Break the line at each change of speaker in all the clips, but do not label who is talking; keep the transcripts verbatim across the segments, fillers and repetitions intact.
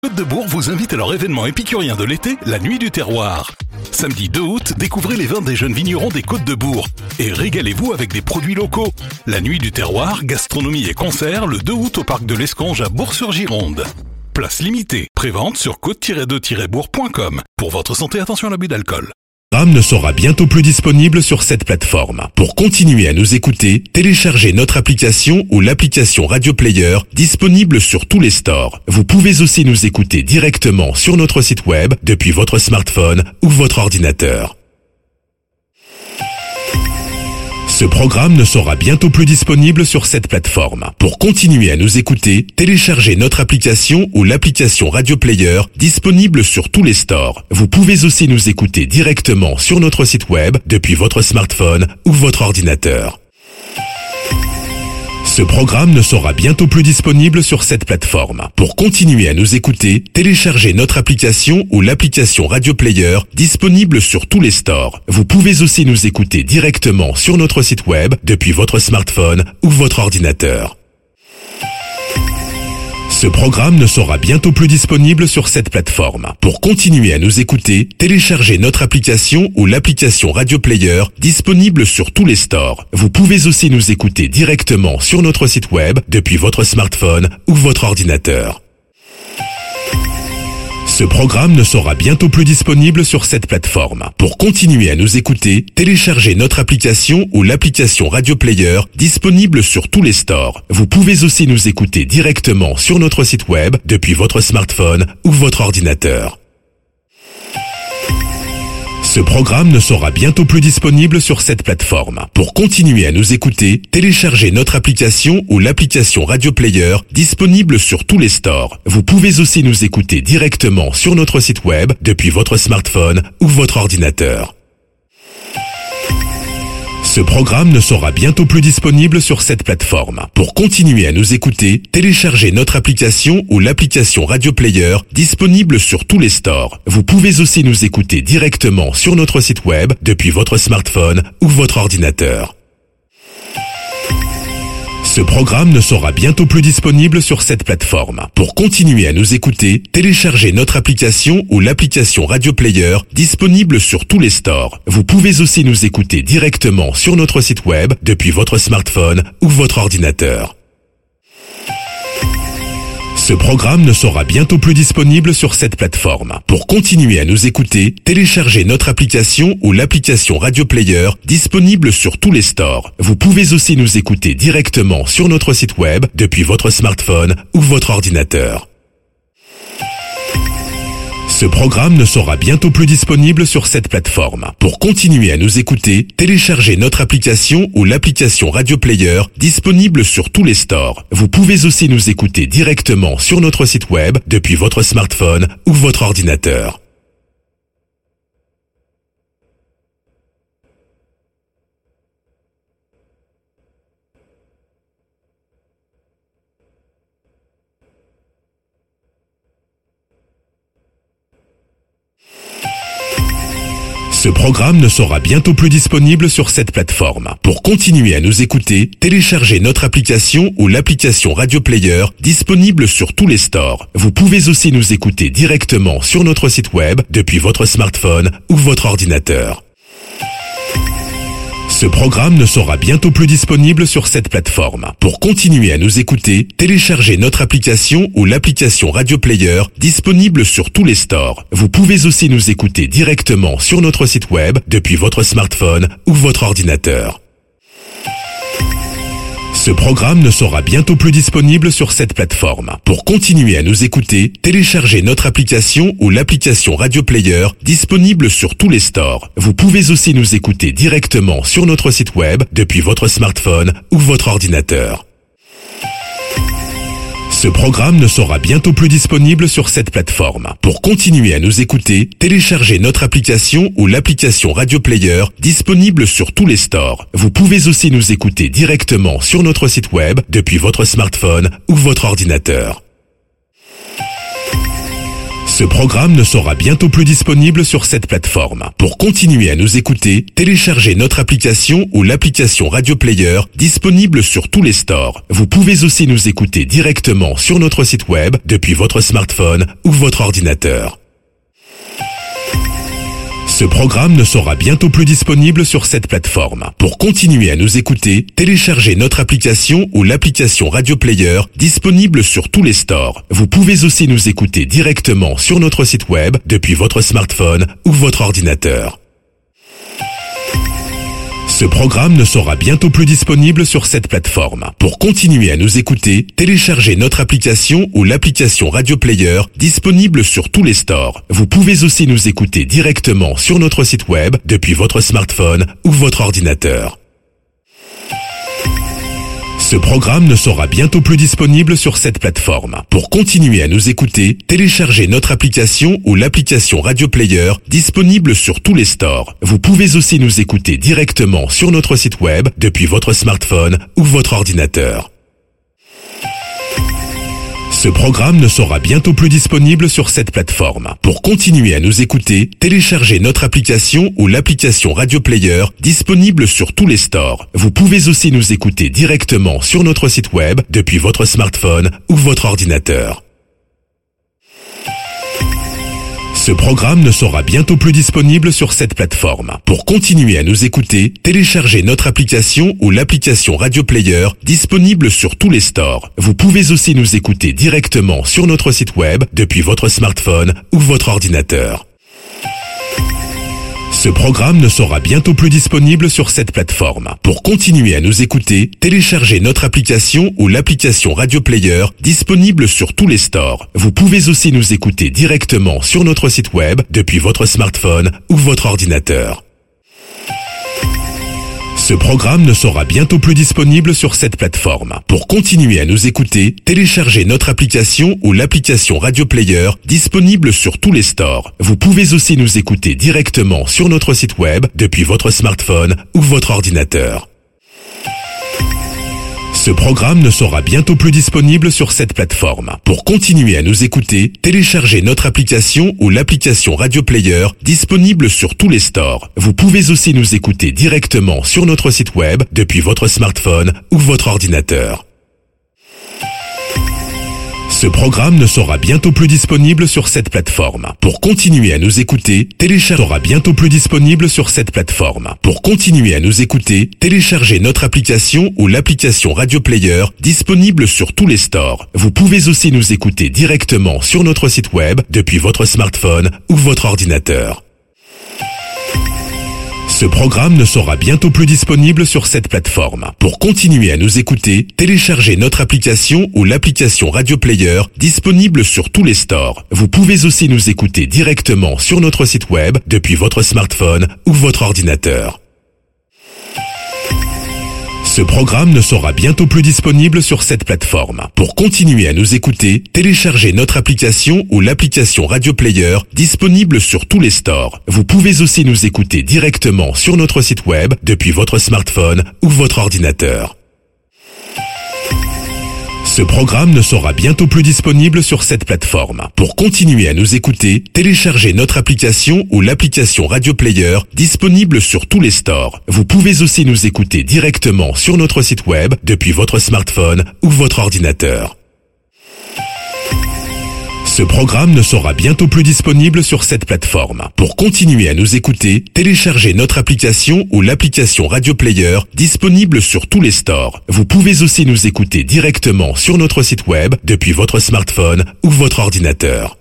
Côte-de-Bourg vous invite à leur événement épicurien de l'été, la Nuit du Terroir. Samedi deux août, découvrez les vins des jeunes vignerons des Côtes-de-Bourg et régalez-vous avec des produits locaux. La Nuit du Terroir, gastronomie et concert le deux août au Parc de l'Esconge à Bourg-sur-Gironde. Place limitée. Prévente sur côte tiret deux tiret bourg point com. Pour votre santé, attention à l'abus d'alcool.
Le programme ne sera bientôt plus disponible sur cette plateforme. Pour continuer à nous écouter, téléchargez notre application ou l'application Radio Player disponible sur tous les stores. Vous pouvez aussi nous écouter directement sur notre site web depuis votre smartphone ou votre ordinateur. Ce programme ne sera bientôt plus disponible sur cette plateforme. Pour continuer à nous écouter, téléchargez notre application ou l'application Radio Player disponible sur tous les stores. Vous pouvez aussi nous écouter directement sur notre site web depuis votre smartphone ou votre ordinateur. Ce programme ne sera bientôt plus disponible sur cette plateforme. Pour continuer à nous écouter, téléchargez notre application ou l'application Radio Player disponible sur tous les stores. Vous pouvez aussi nous écouter directement sur notre site web depuis votre smartphone ou votre ordinateur. Ce programme ne sera bientôt plus disponible sur cette plateforme. Pour continuer à nous écouter, téléchargez notre application ou l'application Radio Player disponible sur tous les stores. Vous pouvez aussi nous écouter directement sur notre site web depuis votre smartphone ou votre ordinateur. Ce programme ne sera bientôt plus disponible sur cette plateforme. Pour continuer à nous écouter, téléchargez notre application ou l'application Radio Player disponible sur tous les stores. Vous pouvez aussi nous écouter directement sur notre site web depuis votre smartphone ou votre ordinateur. Ce programme ne sera bientôt plus disponible sur cette plateforme. Pour continuer à nous écouter, téléchargez notre application ou l'application Radio Player disponible sur tous les stores. Vous pouvez aussi nous écouter directement sur notre site web depuis votre smartphone ou votre ordinateur. Ce programme ne sera bientôt plus disponible sur cette plateforme. Pour continuer à nous écouter, téléchargez notre application ou l'application Radio Player disponible sur tous les stores. Vous pouvez aussi nous écouter directement sur notre site web depuis votre smartphone ou votre ordinateur. Ce programme ne sera bientôt plus disponible sur cette plateforme. Pour continuer à nous écouter, téléchargez notre application ou l'application Radio Player disponible sur tous les stores. Vous pouvez aussi nous écouter directement sur notre site web depuis votre smartphone ou votre ordinateur. Ce programme ne sera bientôt plus disponible sur cette plateforme. Pour continuer à nous écouter, téléchargez notre application ou l'application Radio Player disponible sur tous les stores. Vous pouvez aussi nous écouter directement sur notre site web depuis votre smartphone ou votre ordinateur. Ce programme ne sera bientôt plus disponible sur cette plateforme. Pour continuer à nous écouter, téléchargez notre application ou l'application Radio Player disponible sur tous les stores. Vous pouvez aussi nous écouter directement sur notre site web depuis votre smartphone ou votre ordinateur. Ce programme ne sera bientôt plus disponible sur cette plateforme. Pour continuer à nous écouter, téléchargez notre application ou l'application Radio Player disponible sur tous les stores. Vous pouvez aussi nous écouter directement sur notre site web depuis votre smartphone ou votre ordinateur. Ce programme ne sera bientôt plus disponible sur cette plateforme. Pour continuer à nous écouter, téléchargez notre application ou l'application Radio Player disponible sur tous les stores. Vous pouvez aussi nous écouter directement sur notre site web depuis votre smartphone ou votre ordinateur. Ce programme ne sera bientôt plus disponible sur cette plateforme. Pour continuer à nous écouter, téléchargez notre application ou l'application Radio Player disponible sur tous les stores. Vous pouvez aussi nous écouter directement sur notre site web depuis votre smartphone ou votre ordinateur. Ce programme ne sera bientôt plus disponible sur cette plateforme. Pour continuer à nous écouter, téléchargez notre application ou l'application Radio Player disponible sur tous les stores. Vous pouvez aussi nous écouter directement sur notre site web depuis votre smartphone ou votre ordinateur. Ce Ce programme ne sera bientôt plus disponible sur cette plateforme. Pour continuer à nous écouter, téléchargez notre application ou l'application Radio Player disponible sur tous les stores. Vous pouvez aussi nous écouter directement sur notre site web depuis votre smartphone ou votre ordinateur. Ce programme ne sera bientôt plus disponible sur cette plateforme. Pour continuer à nous écouter, téléchargez notre application ou l'application Radio Player disponible sur tous les stores. Vous pouvez aussi nous écouter directement sur notre site web depuis votre smartphone ou votre ordinateur. Ce programme ne sera bientôt plus disponible sur cette plateforme. Pour continuer à nous écouter, téléchargez notre application ou l'application Radio Player disponible sur tous les stores. Vous pouvez aussi nous écouter directement sur notre site web depuis votre smartphone ou votre ordinateur. Ce programme ne sera bientôt plus disponible sur cette plateforme. Pour continuer à nous écouter, téléchargez notre application ou l'application Radio Player disponible sur tous les stores. Vous pouvez aussi nous écouter directement sur notre site web depuis votre smartphone ou votre ordinateur. Ce programme ne sera bientôt plus disponible sur cette plateforme. Pour continuer à nous écouter, téléchargez notre application ou l'application Radio Player disponible sur tous les stores. Vous pouvez aussi nous écouter directement sur notre site web depuis votre smartphone ou votre ordinateur. Ce programme ne sera bientôt plus disponible sur cette plateforme. Pour continuer à nous écouter, téléchargez notre application ou l'application Radio Player disponible sur tous les stores. Vous pouvez aussi nous écouter directement sur notre site web depuis votre smartphone ou votre ordinateur. Ce programme ne sera bientôt plus disponible sur cette plateforme. Pour continuer à nous écouter, téléchargez notre application ou l'application Radio Player disponible sur tous les stores. Vous pouvez aussi nous écouter directement sur notre site web depuis votre smartphone ou votre ordinateur. Ce programme ne sera bientôt plus disponible sur cette plateforme. Pour continuer à nous écouter, téléchargez notre application ou l'application Radio Player disponible sur tous les stores. Vous pouvez aussi nous écouter directement sur notre site web depuis votre smartphone ou votre ordinateur. Ce programme ne sera bientôt plus disponible sur cette plateforme. Pour continuer à nous écouter, téléchargez notre application ou l'application Radio Player disponible sur tous les stores. Vous pouvez aussi nous écouter directement sur notre site web depuis votre smartphone ou votre ordinateur. Ce programme ne sera bientôt plus disponible sur cette plateforme. Pour continuer à nous écouter, téléchargez sera bientôt plus disponible sur cette plateforme. Pour continuer à nous écouter, téléchargez notre application ou l'application Radio Player disponible sur tous les stores. Vous pouvez aussi nous écouter directement sur notre site web depuis votre smartphone ou votre ordinateur. Ce programme ne sera bientôt plus disponible sur cette plateforme. Pour continuer à nous écouter, téléchargez notre application ou l'application Radio Player disponible sur tous les stores. Vous pouvez aussi nous écouter directement sur notre site web depuis votre smartphone ou votre ordinateur. Ce programme ne sera bientôt plus disponible sur cette plateforme. Pour continuer à nous écouter, téléchargez notre application ou l'application Radio Player disponible sur tous les stores. Vous pouvez aussi nous écouter directement sur notre site web depuis votre smartphone ou votre ordinateur. Ce programme ne sera bientôt plus disponible sur cette plateforme. Pour continuer à nous écouter, téléchargez notre application ou l'application Radio Player disponible sur tous les stores. Vous pouvez aussi nous écouter directement sur notre site web depuis votre smartphone ou votre ordinateur. Ce programme ne sera bientôt plus disponible sur cette plateforme. Pour continuer à nous écouter, téléchargez notre application ou l'application Radio Player disponible sur tous les stores. Vous pouvez aussi nous écouter directement sur notre site web depuis votre smartphone ou votre ordinateur.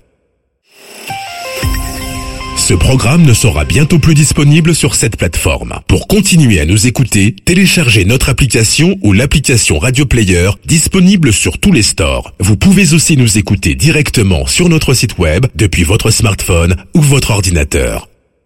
Ce programme ne sera bientôt plus disponible sur cette plateforme. Pour continuer à nous écouter, téléchargez notre application ou l'application Radio Player disponible sur tous les stores. Vous pouvez aussi nous écouter directement sur notre site web depuis votre smartphone ou votre ordinateur.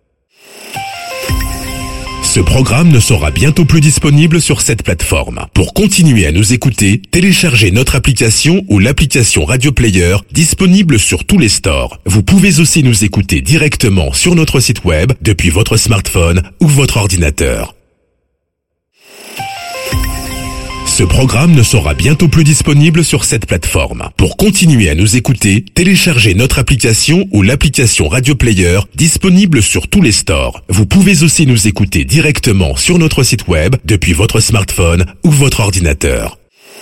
Ce programme ne sera bientôt plus disponible sur cette plateforme. Pour continuer à nous écouter, téléchargez notre application ou l'application Radio Player disponible sur tous les stores. Vous pouvez aussi nous écouter directement sur notre site web depuis votre smartphone ou votre ordinateur. Ce programme ne sera bientôt plus disponible sur cette plateforme. Pour continuer à nous écouter, téléchargez notre application ou l'application Radio Player disponible sur tous les stores. Vous pouvez aussi nous écouter directement sur notre site web depuis votre smartphone ou votre ordinateur.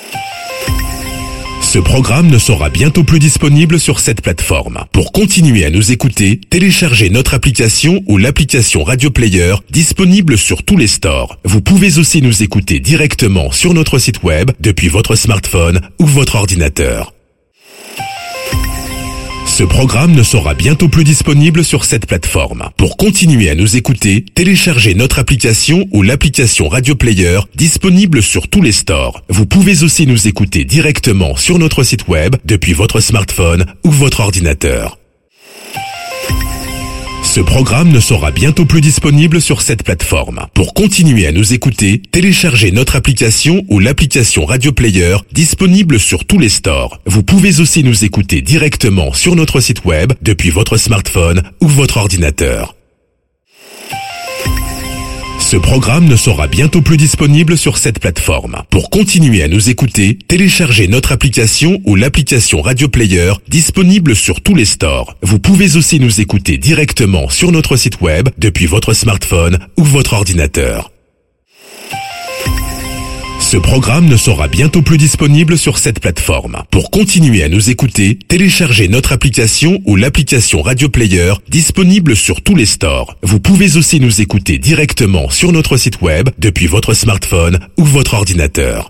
Ce programme ne sera bientôt plus disponible sur cette plateforme. Pour continuer à nous écouter, téléchargez notre application ou l'application Radio Player disponible sur tous les stores. Vous pouvez aussi nous écouter directement sur notre site web depuis votre smartphone ou votre ordinateur. Ce programme ne sera bientôt plus disponible sur cette plateforme. Pour continuer à nous écouter, téléchargez notre application ou l'application Radio Player disponible sur tous les stores. Vous pouvez aussi nous écouter directement sur notre site web depuis votre smartphone ou votre ordinateur. Ce programme ne sera bientôt plus disponible sur cette plateforme. Pour continuer à nous écouter, téléchargez notre application ou l'application Radio Player disponible sur tous les stores. Vous pouvez aussi nous écouter directement sur notre site web depuis votre smartphone ou votre ordinateur. Ce programme ne sera bientôt plus disponible sur cette plateforme. Pour continuer à nous écouter, téléchargez notre application ou l'application Radio Player disponible sur tous les stores. Vous pouvez aussi nous écouter directement sur notre site web depuis votre smartphone ou votre ordinateur. Ce programme ne sera bientôt plus disponible sur cette plateforme. Pour continuer à nous écouter, téléchargez notre application ou l'application Radio Player disponible sur tous les stores. Vous pouvez aussi nous écouter directement sur notre site web depuis votre smartphone ou votre ordinateur.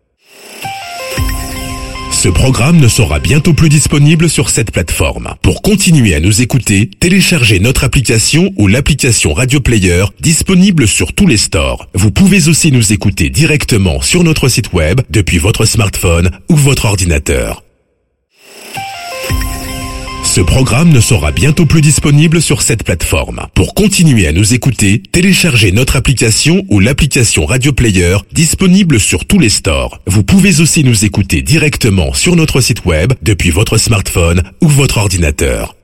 Ce programme ne sera bientôt plus disponible sur cette plateforme. Pour continuer à nous écouter, téléchargez notre application ou l'application Radio Player disponible sur tous les stores. Vous pouvez aussi nous écouter directement sur notre site web depuis votre smartphone ou votre ordinateur. Ce programme ne sera bientôt plus disponible sur cette plateforme. Pour continuer à nous écouter, téléchargez notre application ou l'application Radio Player disponible sur tous les stores. Vous pouvez aussi nous écouter directement sur notre site web depuis votre smartphone ou votre ordinateur.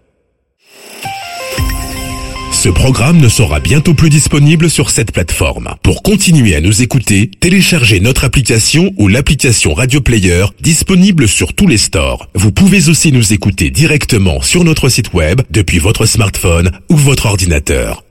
Ce programme ne sera bientôt plus disponible sur cette plateforme. Pour continuer à nous écouter, téléchargez notre application ou l'application Radio Player disponible sur tous les stores. Vous pouvez aussi nous écouter directement sur notre site web depuis votre smartphone ou votre ordinateur.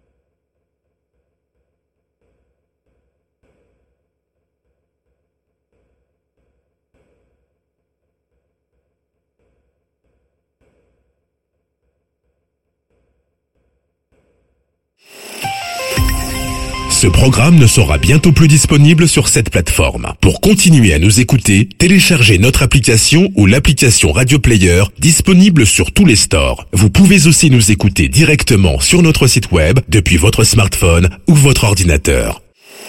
Ce programme ne sera bientôt plus disponible sur cette plateforme. Pour continuer à nous écouter, téléchargez notre application ou l'application Radio Player disponible sur tous les stores. Vous pouvez aussi nous écouter directement sur notre site web depuis votre smartphone ou votre ordinateur.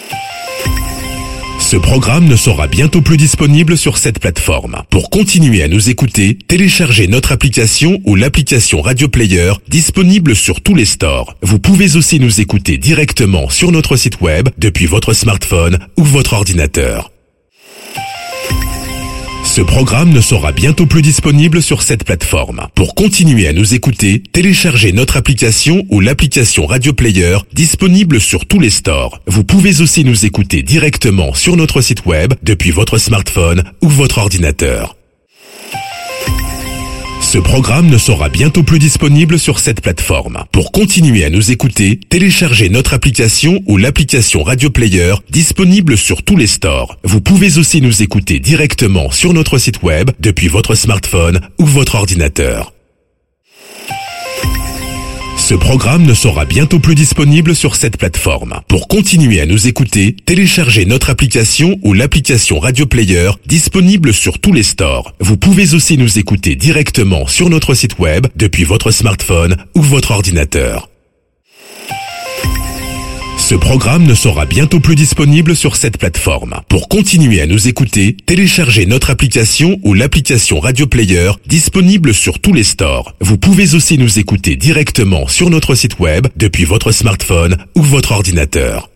Ce programme ne sera bientôt plus disponible sur cette plateforme. Pour continuer à nous écouter, téléchargez notre application ou l'application Radio Player disponible sur tous les stores. Vous pouvez aussi nous écouter directement sur notre site web depuis votre smartphone ou votre ordinateur. Ce programme ne sera bientôt plus disponible sur cette plateforme. Pour continuer à nous écouter, téléchargez notre application ou l'application Radio Player disponible sur tous les stores. Vous pouvez aussi nous écouter directement sur notre site web depuis votre smartphone ou votre ordinateur. Ce programme ne sera bientôt plus disponible sur cette plateforme. Pour continuer à nous écouter, téléchargez notre application ou l'application Radio Player disponible sur tous les stores. Vous pouvez aussi nous écouter directement sur notre site web depuis votre smartphone ou votre ordinateur. Ce programme ne sera bientôt plus disponible sur cette plateforme. Pour continuer à nous écouter, téléchargez notre application ou l'application Radio Player disponible sur tous les stores. Vous pouvez aussi nous écouter directement sur notre site web depuis votre smartphone ou votre ordinateur. Ce programme ne sera bientôt plus disponible sur cette plateforme. Pour continuer à nous écouter, téléchargez notre application ou l'application Radio Player disponible sur tous les stores. Vous pouvez aussi nous écouter directement sur notre site web depuis votre smartphone ou votre ordinateur.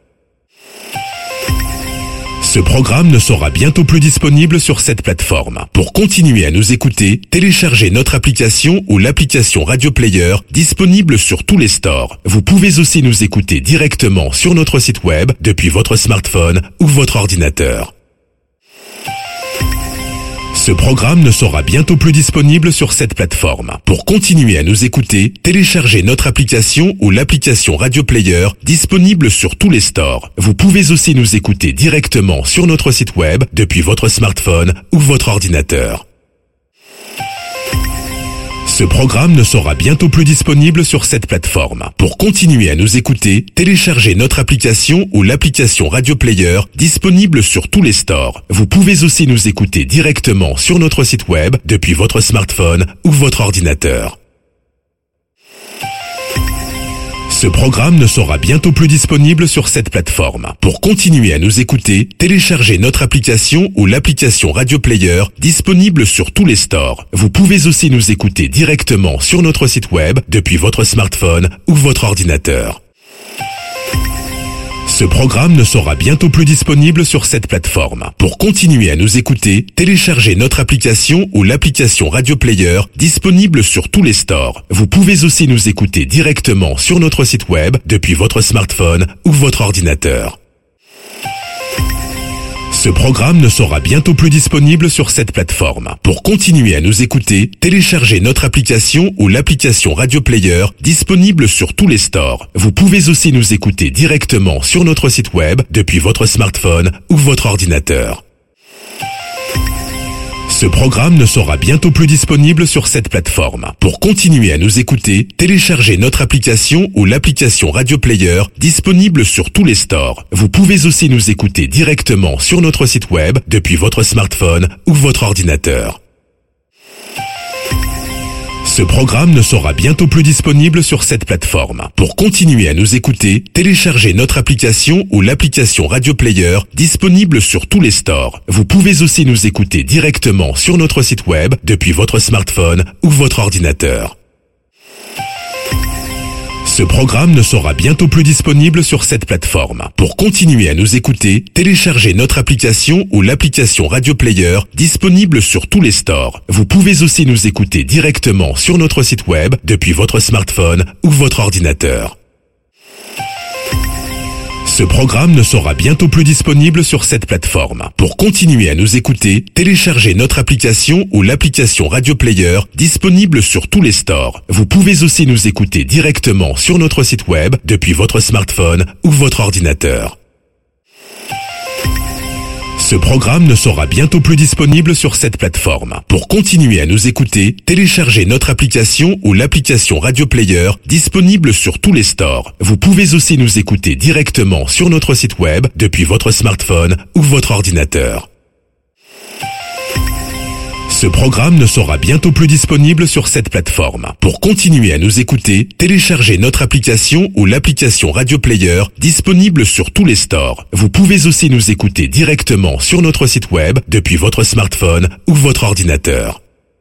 Ce programme ne sera bientôt plus disponible sur cette plateforme. Pour continuer à nous écouter, téléchargez notre application ou l'application Radio Player disponible sur tous les stores. Vous pouvez aussi nous écouter directement sur notre site web depuis votre smartphone ou votre ordinateur. Ce programme ne sera bientôt plus disponible sur cette plateforme. Pour continuer à nous écouter, téléchargez notre application ou l'application Radio Player disponible sur tous les stores. Vous pouvez aussi nous écouter directement sur notre site web depuis votre smartphone ou votre ordinateur. Ce programme ne sera bientôt plus disponible sur cette plateforme. Pour continuer à nous écouter, téléchargez notre application ou l'application Radio Player disponible sur tous les stores. Vous pouvez aussi nous écouter directement sur notre site web depuis votre smartphone ou votre ordinateur. Ce programme ne sera bientôt plus disponible sur cette plateforme. Pour continuer à nous écouter, téléchargez notre application ou l'application Radio Player disponible sur tous les stores. Vous pouvez aussi nous écouter directement sur notre site web depuis votre smartphone ou votre ordinateur. Ce programme ne sera bientôt plus disponible sur cette plateforme. Pour continuer à nous écouter, téléchargez notre application ou l'application Radio Player disponible sur tous les stores. Vous pouvez aussi nous écouter directement sur notre site web depuis votre smartphone ou votre ordinateur. Ce programme ne sera bientôt plus disponible sur cette plateforme. Pour continuer à nous écouter, téléchargez notre application ou l'application Radio Player disponible sur tous les stores. Vous pouvez aussi nous écouter directement sur notre site web depuis votre smartphone ou votre ordinateur. Ce programme ne sera bientôt plus disponible sur cette plateforme. Pour continuer à nous écouter, téléchargez notre application ou l'application Radio Player disponible sur tous les stores. Vous pouvez aussi nous écouter directement sur notre site web depuis votre smartphone ou votre ordinateur. Ce programme ne sera bientôt plus disponible sur cette plateforme. Pour continuer à nous écouter, téléchargez notre application ou l'application Radio Player disponible sur tous les stores. Vous pouvez aussi nous écouter directement sur notre site web depuis votre smartphone ou votre ordinateur. Ce programme ne sera bientôt plus disponible sur cette plateforme. Pour continuer à nous écouter, téléchargez notre application ou l'application Radio Player disponible sur tous les stores. Vous pouvez aussi nous écouter directement sur notre site web depuis votre smartphone ou votre ordinateur. Ce programme ne sera bientôt plus disponible sur cette plateforme. Pour continuer à nous écouter, téléchargez notre application ou l'application Radio Player disponible sur tous les stores. Vous pouvez aussi nous écouter directement sur notre site web depuis votre smartphone ou votre ordinateur. Ce programme ne sera bientôt plus disponible sur cette plateforme. Pour continuer à nous écouter, téléchargez notre application ou l'application Radio Player disponible sur tous les stores. Vous pouvez aussi nous écouter directement sur notre site web depuis votre smartphone ou votre ordinateur. Ce programme ne sera bientôt plus disponible sur cette plateforme. Pour continuer à nous écouter, téléchargez notre application ou l'application Radio Player disponible sur tous les stores. Vous pouvez aussi nous écouter directement sur notre site web depuis votre smartphone ou votre ordinateur.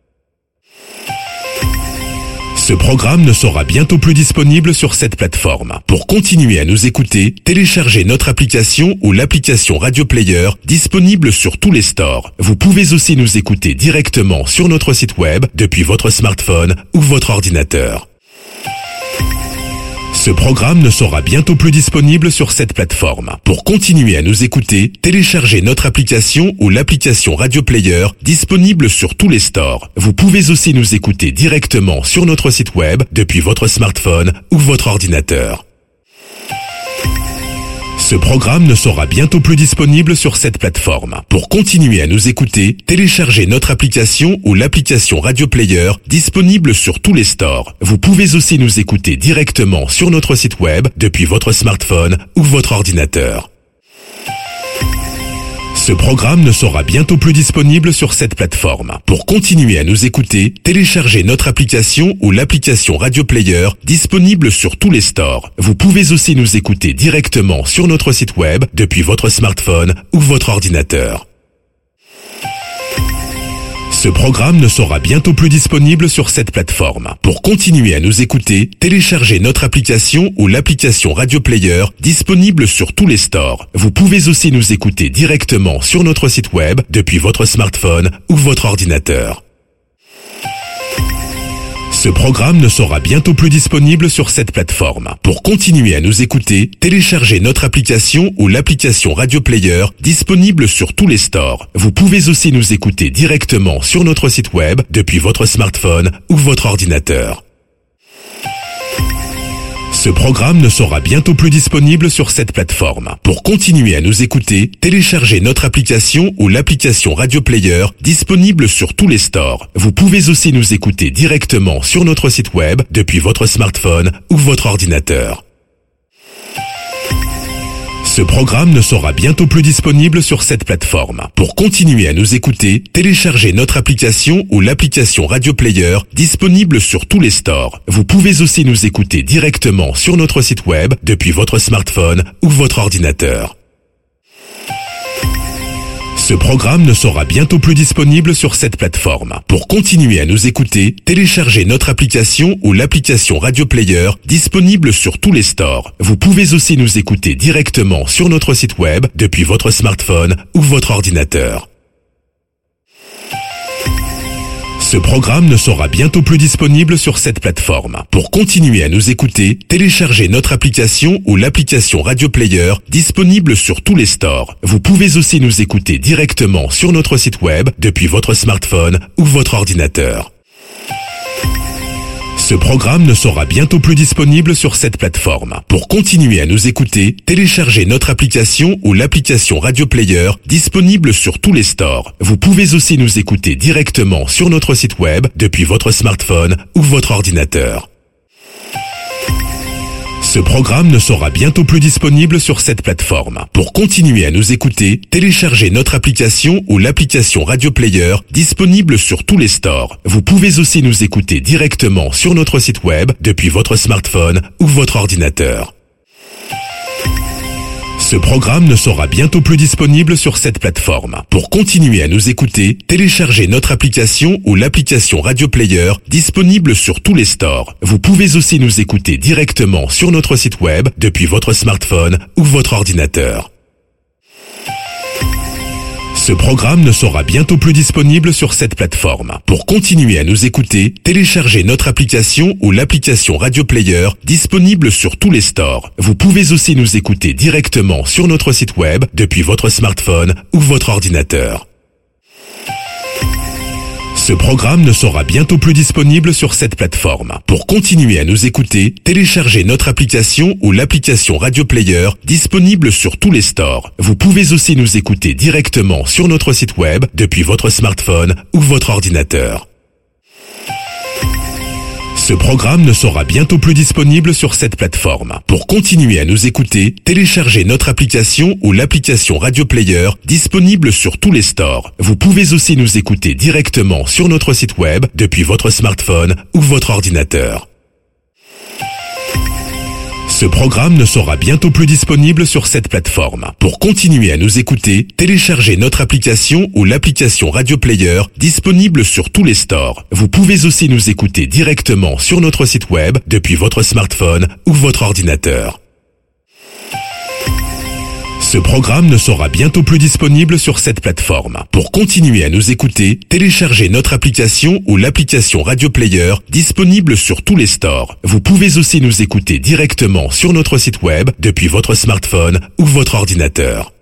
Ce programme ne sera bientôt plus disponible sur cette plateforme. Pour continuer à nous écouter, téléchargez notre application ou l'application Radio Player disponible sur tous les stores. Vous pouvez aussi nous écouter directement sur notre site web depuis votre smartphone ou votre ordinateur. Ce programme ne sera bientôt plus disponible sur cette plateforme. Pour continuer à nous écouter, téléchargez notre application ou l'application Radio Player disponible sur tous les stores. Vous pouvez aussi nous écouter directement sur notre site web depuis votre smartphone ou votre ordinateur. Ce programme ne sera bientôt plus disponible sur cette plateforme. Pour continuer à nous écouter, téléchargez notre application ou l'application Radio Player disponible sur tous les stores. Vous pouvez aussi nous écouter directement sur notre site web depuis votre smartphone ou votre ordinateur. Ce programme ne sera bientôt plus disponible sur cette plateforme. Pour continuer à nous écouter, téléchargez notre application ou l'application Radio Player disponible sur tous les stores. Vous pouvez aussi nous écouter directement sur notre site web depuis votre smartphone ou votre ordinateur. Ce programme ne sera bientôt plus disponible sur cette plateforme. Pour continuer à nous écouter, téléchargez notre application ou l'application Radio Player disponible sur tous les stores. Vous pouvez aussi nous écouter directement sur notre site web depuis votre smartphone ou votre ordinateur. Ce Ce programme ne sera bientôt plus disponible sur cette plateforme. Pour continuer à nous écouter, téléchargez notre application ou l'application Radio Player disponible sur tous les stores. Vous pouvez aussi nous écouter directement sur notre site web depuis votre smartphone ou votre ordinateur. Ce programme ne sera bientôt plus disponible sur cette plateforme. Pour continuer à nous écouter, téléchargez notre application ou l'application Radio Player disponible sur tous les stores. Vous pouvez aussi nous écouter directement sur notre site web depuis votre smartphone ou votre ordinateur. Ce programme ne sera bientôt plus disponible sur cette plateforme. Pour continuer à nous écouter, téléchargez notre application ou l'application Radio Player disponible sur tous les stores. Vous pouvez aussi nous écouter directement sur notre site web depuis votre smartphone ou votre ordinateur. Ce programme ne sera bientôt plus disponible sur cette plateforme. Pour continuer à nous écouter, téléchargez notre application ou l'application Radio Player disponible sur tous les stores. Vous pouvez aussi nous écouter directement sur notre site web depuis votre smartphone ou votre ordinateur. Ce programme ne sera bientôt plus disponible sur cette plateforme. Pour continuer à nous écouter, téléchargez notre application ou l'application Radio Player disponible sur tous les stores. Vous pouvez aussi nous écouter directement sur notre site web depuis votre smartphone ou votre ordinateur. Ce programme ne sera bientôt plus disponible sur cette plateforme. Pour continuer à nous écouter, téléchargez notre application ou l'application Radio Player disponible sur tous les stores. Vous pouvez aussi nous écouter directement sur notre site web depuis votre smartphone ou votre ordinateur. Ce programme ne sera bientôt plus disponible sur cette plateforme. Pour continuer à nous écouter, téléchargez notre application ou l'application Radio Player disponible sur tous les stores. Vous pouvez aussi nous écouter directement sur notre site web depuis votre smartphone ou votre ordinateur. Ce programme ne sera bientôt plus disponible sur cette plateforme. Pour continuer à nous écouter, téléchargez notre application ou l'application Radio Player disponible sur tous les stores. Vous pouvez aussi nous écouter directement sur notre site web depuis votre smartphone ou votre ordinateur. Ce programme ne sera bientôt plus disponible sur cette plateforme. Pour continuer à nous écouter, téléchargez notre application ou l'application Radio Player disponible sur tous les stores. Vous pouvez aussi nous écouter directement sur notre site web depuis votre smartphone ou votre ordinateur. Ce programme ne sera bientôt plus disponible sur cette plateforme. Pour continuer à nous écouter, téléchargez notre application ou l'application Radio Player disponible sur tous les stores. Vous pouvez aussi nous écouter directement sur notre site web depuis votre smartphone ou votre ordinateur. Ce programme ne sera bientôt plus disponible sur cette plateforme. Pour continuer à nous écouter, téléchargez notre application ou l'application Radio Player disponible sur tous les stores. Vous pouvez aussi nous écouter directement sur notre site web depuis votre smartphone ou votre ordinateur. Ce programme ne sera bientôt plus disponible sur cette plateforme. Pour continuer à nous écouter, téléchargez notre application ou l'application Radio Player disponible sur tous les stores. Vous pouvez aussi nous écouter directement sur notre site web depuis votre smartphone ou votre ordinateur. Ce programme ne sera bientôt plus disponible sur cette plateforme. Pour continuer à nous écouter, téléchargez notre application ou l'application Radio Player disponible sur tous les stores. Vous pouvez aussi nous écouter directement sur notre site web depuis votre smartphone ou votre ordinateur.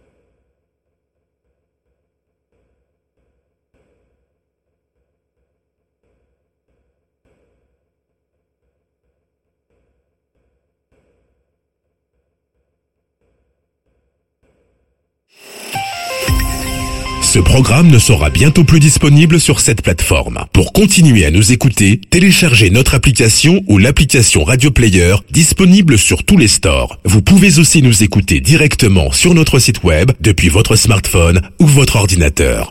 Ce programme ne sera bientôt plus disponible sur cette plateforme. Pour continuer à nous écouter, téléchargez notre application ou l'application Radio Player disponible sur tous les stores. Vous pouvez aussi nous écouter directement sur notre site web depuis votre smartphone ou votre ordinateur.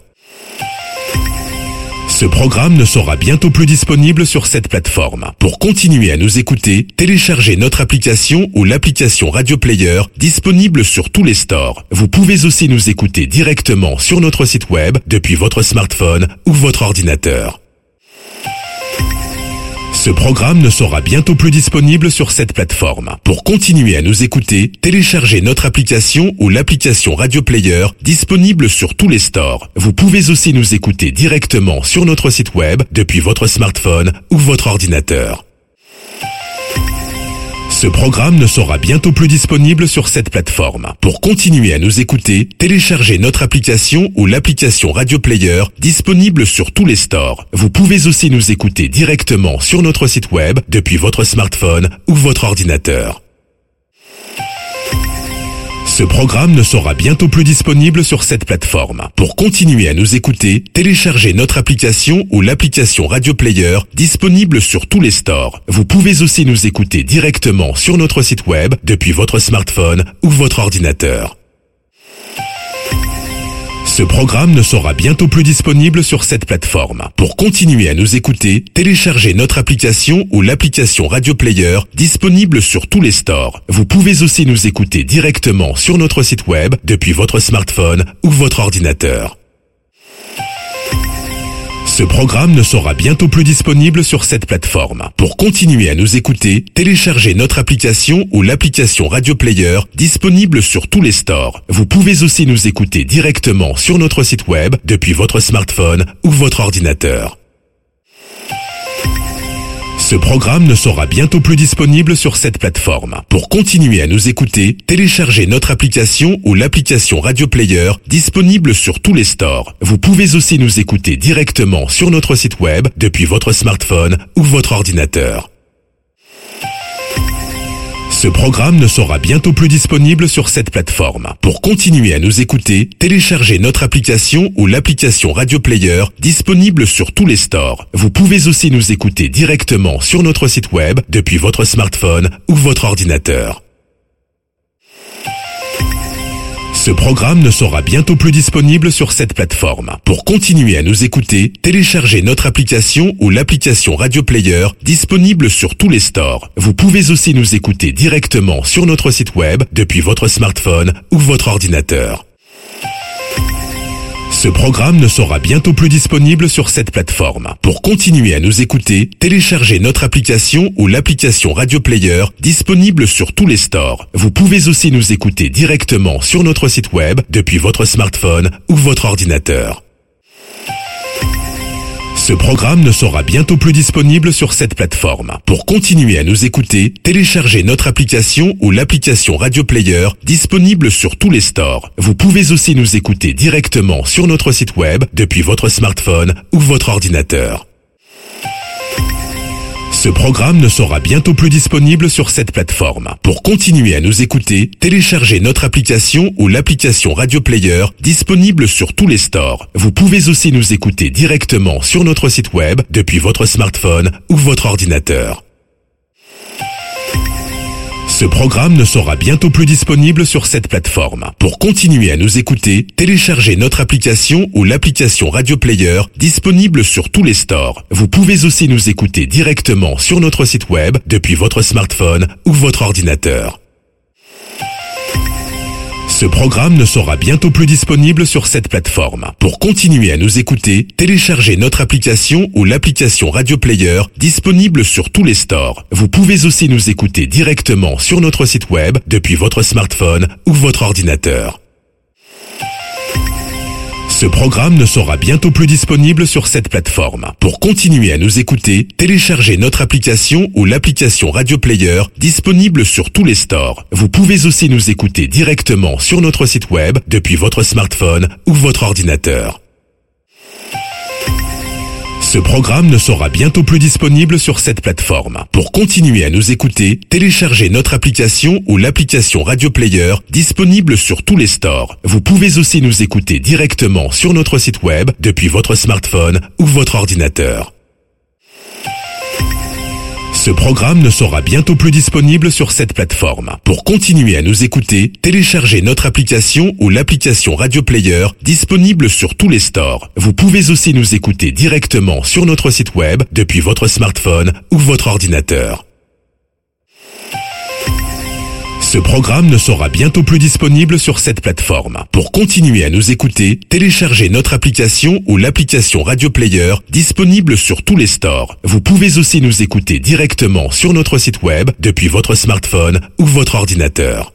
Ce programme ne sera bientôt plus disponible sur cette plateforme. Pour continuer à nous écouter, téléchargez notre application ou l'application Radio Player disponible sur tous les stores. Vous pouvez aussi nous écouter directement sur notre site web depuis votre smartphone ou votre ordinateur. Ce Ce programme ne sera bientôt plus disponible sur cette plateforme. Pour continuer à nous écouter, téléchargez notre application ou l'application Radio Player disponible sur tous les stores. Vous pouvez aussi nous écouter directement sur notre site web depuis votre smartphone ou votre ordinateur. Ce programme ne sera bientôt plus disponible sur cette plateforme. Pour continuer à nous écouter, téléchargez notre application ou l'application Radio Player disponible sur tous les stores. Vous pouvez aussi nous écouter directement sur notre site web depuis votre smartphone ou votre ordinateur. Ce programme ne sera bientôt plus disponible sur cette plateforme. Pour continuer à nous écouter, téléchargez notre application ou l'application Radio Player disponible sur tous les stores. Vous pouvez aussi nous écouter directement sur notre site web depuis votre smartphone ou votre ordinateur. Ce programme ne sera bientôt plus disponible sur cette plateforme. Pour continuer à nous écouter, téléchargez notre application ou l'application Radio Player disponible sur tous les stores. Vous pouvez aussi nous écouter directement sur notre site web depuis votre smartphone ou votre ordinateur. Ce programme ne sera bientôt plus disponible sur cette plateforme. Pour continuer à nous écouter, téléchargez notre application ou l'application Radio Player disponible sur tous les stores. Vous pouvez aussi nous écouter directement sur notre site web depuis votre smartphone ou votre ordinateur. Ce programme ne sera bientôt plus disponible sur cette plateforme. Pour continuer à nous écouter, téléchargez notre application ou l'application Radio Player disponible sur tous les stores. Vous pouvez aussi nous écouter directement sur notre site web depuis votre smartphone ou votre ordinateur. Ce programme ne sera bientôt plus disponible sur cette plateforme. Pour continuer à nous écouter, téléchargez notre application ou l'application Radio Player disponible sur tous les stores. Vous pouvez aussi nous écouter directement sur notre site web depuis votre smartphone ou votre ordinateur. Ce programme ne sera bientôt plus disponible sur cette plateforme. Pour continuer à nous écouter, téléchargez notre application ou l'application Radio Player disponible sur tous les stores. Vous pouvez aussi nous écouter directement sur notre site web depuis votre smartphone ou votre ordinateur. Ce programme ne sera bientôt plus disponible sur cette plateforme. Pour continuer à nous écouter, téléchargez notre application ou l'application Radio Player disponible sur tous les stores. Vous pouvez aussi nous écouter directement sur notre site web depuis votre smartphone ou votre ordinateur. Ce programme ne sera bientôt plus disponible sur cette plateforme. Pour continuer à nous écouter, téléchargez notre application ou l'application Radio Player disponible sur tous les stores. Vous pouvez aussi nous écouter directement sur notre site web depuis votre smartphone ou votre ordinateur. Ce programme ne sera bientôt plus disponible sur cette plateforme. Pour continuer à nous écouter, téléchargez notre application ou l'application Radio Player disponible sur tous les stores. Vous pouvez aussi nous écouter directement sur notre site web depuis votre smartphone ou votre ordinateur. Ce programme ne sera bientôt plus disponible sur cette plateforme. Pour continuer à nous écouter, téléchargez notre application ou l'application Radio Player disponible sur tous les stores. Vous pouvez aussi nous écouter directement sur notre site web depuis votre smartphone ou votre ordinateur. Ce programme ne sera bientôt plus disponible sur cette plateforme. Pour continuer à nous écouter, téléchargez notre application ou l'application Radio Player disponible sur tous les stores. Vous pouvez aussi nous écouter directement sur notre site web depuis votre smartphone ou votre ordinateur. Ce programme ne sera bientôt plus disponible sur cette plateforme. Pour continuer à nous écouter, téléchargez notre application ou l'application Radio Player disponible sur tous les stores. Vous pouvez aussi nous écouter directement sur notre site web depuis votre smartphone ou votre ordinateur. Ce programme ne sera bientôt plus disponible sur cette plateforme. Pour continuer à nous écouter, téléchargez notre application ou l'application Radio Player disponible sur tous les stores. Vous pouvez aussi nous écouter directement sur notre site web depuis votre smartphone ou votre ordinateur. Ce programme ne sera bientôt plus disponible sur cette plateforme. Pour continuer à nous écouter, téléchargez notre application ou l'application Radio Player disponible sur tous les stores. Vous pouvez aussi nous écouter directement sur notre site web depuis votre smartphone ou votre ordinateur. Ce Ce programme ne sera bientôt plus disponible sur cette plateforme. Pour continuer à nous écouter, téléchargez notre application ou l'application Radio Player disponible sur tous les stores. Vous pouvez aussi nous écouter directement sur notre site web depuis votre smartphone ou votre ordinateur.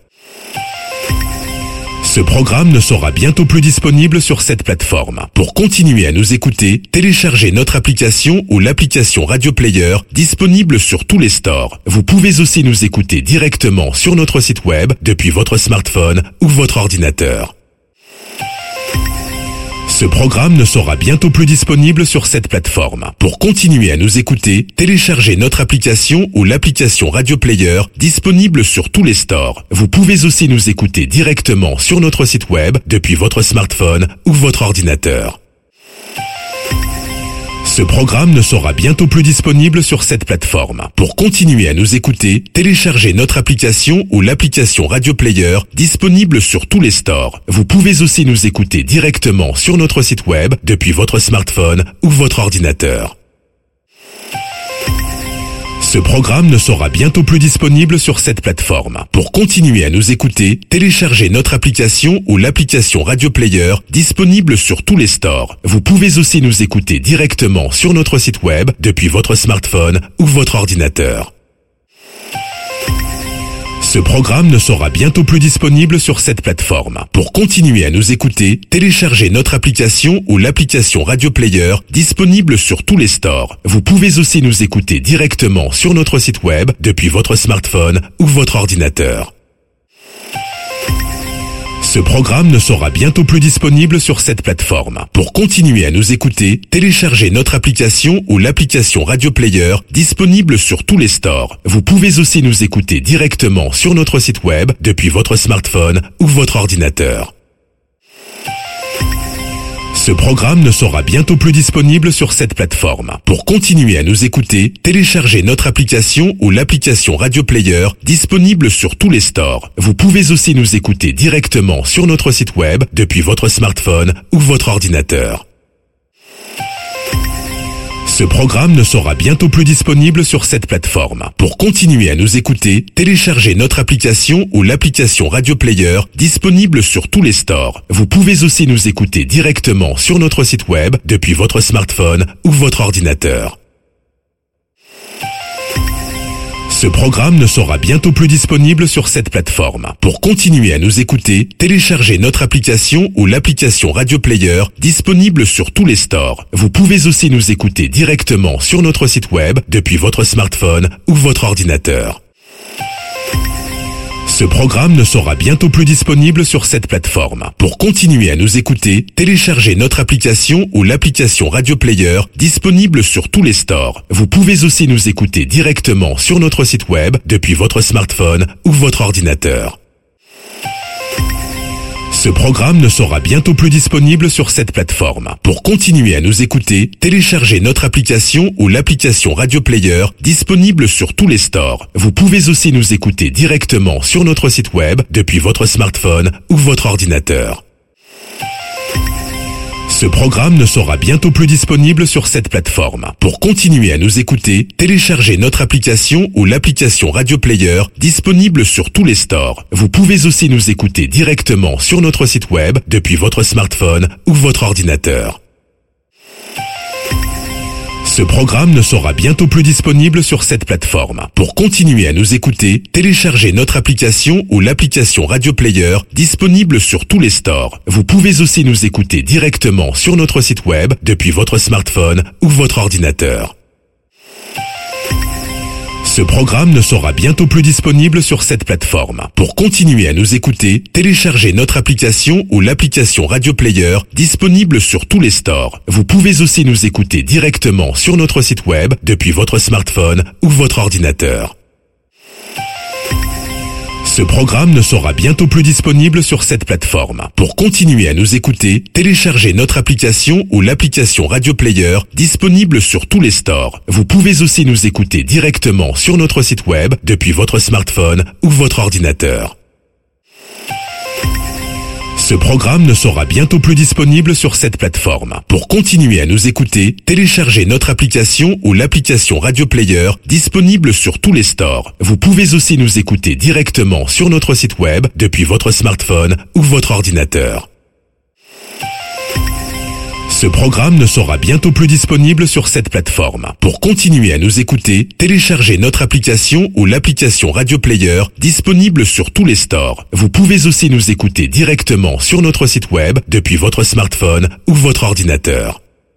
Ce programme ne sera bientôt plus disponible sur cette plateforme. Pour continuer à nous écouter, téléchargez notre application ou l'application Radio Player disponible sur tous les stores. Vous pouvez aussi nous écouter directement sur notre site web depuis votre smartphone ou votre ordinateur. Ce programme ne sera bientôt plus disponible sur cette plateforme. Pour continuer à nous écouter, téléchargez notre application ou l'application Radio Player disponible sur tous les stores. Vous pouvez aussi nous écouter directement sur notre site web depuis votre smartphone ou votre ordinateur. Ce programme ne sera bientôt plus disponible sur cette plateforme. Pour continuer à nous écouter, téléchargez notre application ou l'application Radio Player disponible sur tous les stores. Vous pouvez aussi nous écouter directement sur notre site web depuis votre smartphone ou votre ordinateur. Ce programme ne sera bientôt plus disponible sur cette plateforme. Pour continuer à nous écouter, téléchargez notre application ou l'application Radio Player disponible sur tous les stores. Vous pouvez aussi nous écouter directement sur notre site web depuis votre smartphone ou votre ordinateur. Ce programme ne sera bientôt plus disponible sur cette plateforme. Pour continuer à nous écouter, téléchargez notre application ou l'application Radio Player disponible sur tous les stores. Vous pouvez aussi nous écouter directement sur notre site web depuis votre smartphone ou votre ordinateur. Ce programme ne sera bientôt plus disponible sur cette plateforme. Pour continuer à nous écouter, téléchargez notre application ou l'application Radio Player disponible sur tous les stores. Vous pouvez aussi nous écouter directement sur notre site web depuis votre smartphone ou votre ordinateur. Ce programme ne sera bientôt plus disponible sur cette plateforme. Pour continuer à nous écouter, téléchargez notre application ou l'application Radio Player disponible sur tous les stores. Vous pouvez aussi nous écouter directement sur notre site web depuis votre smartphone ou votre ordinateur. Ce programme ne sera bientôt plus disponible sur cette plateforme. Pour continuer à nous écouter, téléchargez notre application ou l'application Radio Player disponible sur tous les stores. Vous pouvez aussi nous écouter directement sur notre site web depuis votre smartphone ou votre ordinateur. Ce programme ne sera bientôt plus disponible sur cette plateforme. Pour continuer à nous écouter, téléchargez notre application ou l'application Radio Player disponible sur tous les stores. Vous pouvez aussi nous écouter directement sur notre site web depuis votre smartphone ou votre ordinateur. Ce programme ne sera bientôt plus disponible sur cette plateforme. Pour continuer à nous écouter, téléchargez notre application ou l'application Radio Player disponible sur tous les stores. Vous pouvez aussi nous écouter directement sur notre site web depuis votre smartphone ou votre ordinateur. Ce programme ne sera bientôt plus disponible sur cette plateforme. Pour continuer à nous écouter, téléchargez notre application ou l'application Radio Player disponible sur tous les stores. Vous pouvez aussi nous écouter directement sur notre site web depuis votre smartphone ou votre ordinateur. Ce programme ne sera bientôt plus disponible sur cette plateforme. Pour continuer à nous écouter, téléchargez notre application ou l'application Radio Player disponible sur tous les stores. Vous pouvez aussi nous écouter directement sur notre site web depuis votre smartphone ou votre ordinateur. Ce programme ne sera bientôt plus disponible sur cette plateforme. Pour continuer à nous écouter, téléchargez notre application ou l'application Radio Player disponible sur tous les stores. Vous pouvez aussi nous écouter directement sur notre site web depuis votre smartphone ou votre ordinateur. Ce programme ne sera bientôt plus disponible sur cette plateforme. Pour continuer à nous écouter, téléchargez notre application ou l'application Radio Player disponible sur tous les stores. Vous pouvez aussi nous écouter directement sur notre site web depuis votre smartphone ou votre ordinateur. Ce programme ne sera bientôt plus disponible sur cette plateforme. Pour continuer à nous écouter, téléchargez notre application ou l'application Radio Player disponible sur tous les stores. Vous pouvez aussi nous écouter directement sur notre site web depuis votre smartphone ou votre ordinateur. Ce Ce programme ne sera bientôt plus disponible sur cette plateforme. Pour continuer à nous écouter, téléchargez notre application ou l'application Radio Player disponible sur tous les stores. Vous pouvez aussi nous écouter directement sur notre site web depuis votre smartphone ou votre ordinateur. Ce programme ne sera bientôt plus disponible sur cette plateforme. Pour continuer à nous écouter, téléchargez notre application ou l'application Radio Player disponible sur tous les stores. Vous pouvez aussi nous écouter directement sur notre site web depuis votre smartphone ou votre ordinateur.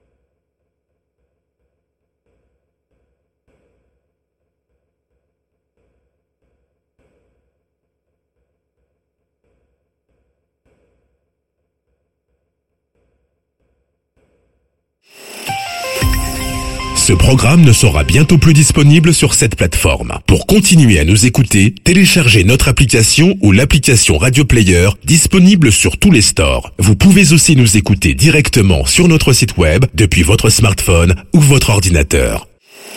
Ce programme ne sera bientôt plus disponible sur cette plateforme. Pour continuer à nous écouter, téléchargez notre application ou l'application Radio Player disponible sur tous les stores. Vous pouvez aussi nous écouter directement sur notre site web depuis votre smartphone ou votre ordinateur.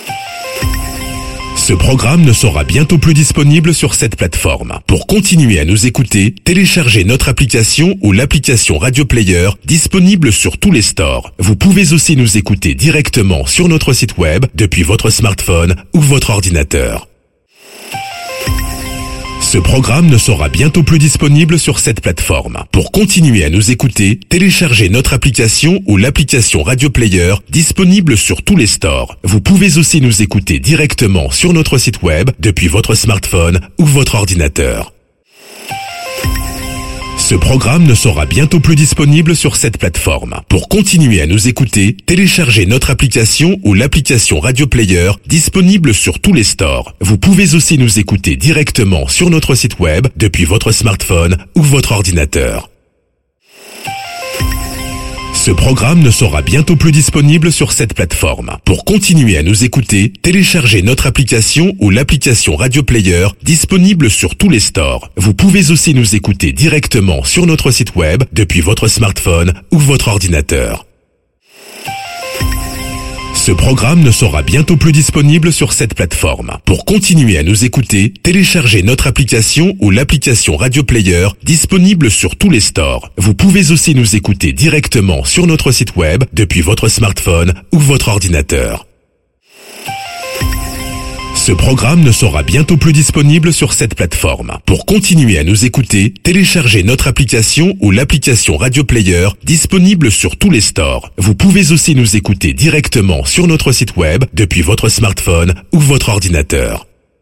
Ce programme ne sera bientôt plus disponible sur cette plateforme. Pour continuer à nous écouter, téléchargez notre application ou l'application Radio Player disponible sur tous les stores. Vous pouvez aussi nous écouter directement sur notre site web depuis votre smartphone ou votre ordinateur. Ce programme ne sera bientôt plus disponible sur cette plateforme. Pour continuer à nous écouter, téléchargez notre application ou l'application Radio Player disponible sur tous les stores. Vous pouvez aussi nous écouter directement sur notre site web depuis votre smartphone ou votre ordinateur. Ce programme ne sera bientôt plus disponible sur cette plateforme. Pour continuer à nous écouter, téléchargez notre application ou l'application Radio Player disponible sur tous les stores. Vous pouvez aussi nous écouter directement sur notre site web depuis votre smartphone ou votre ordinateur. Ce programme ne sera bientôt plus disponible sur cette plateforme. Pour continuer à nous écouter, téléchargez notre application ou l'application Radio Player disponible sur tous les stores. Vous pouvez aussi nous écouter directement sur notre site web depuis votre smartphone ou votre ordinateur. Ce programme ne sera bientôt plus disponible sur cette plateforme. Pour continuer à nous écouter, téléchargez notre application ou l'application Radio Player disponible sur tous les stores. Vous pouvez aussi nous écouter directement sur notre site web depuis votre smartphone ou votre ordinateur. Ce programme ne sera bientôt plus disponible sur cette plateforme. Pour continuer à nous écouter, téléchargez notre application ou l'application Radio Player disponible sur tous les stores. Vous pouvez aussi nous écouter directement sur notre site web depuis votre smartphone ou votre ordinateur.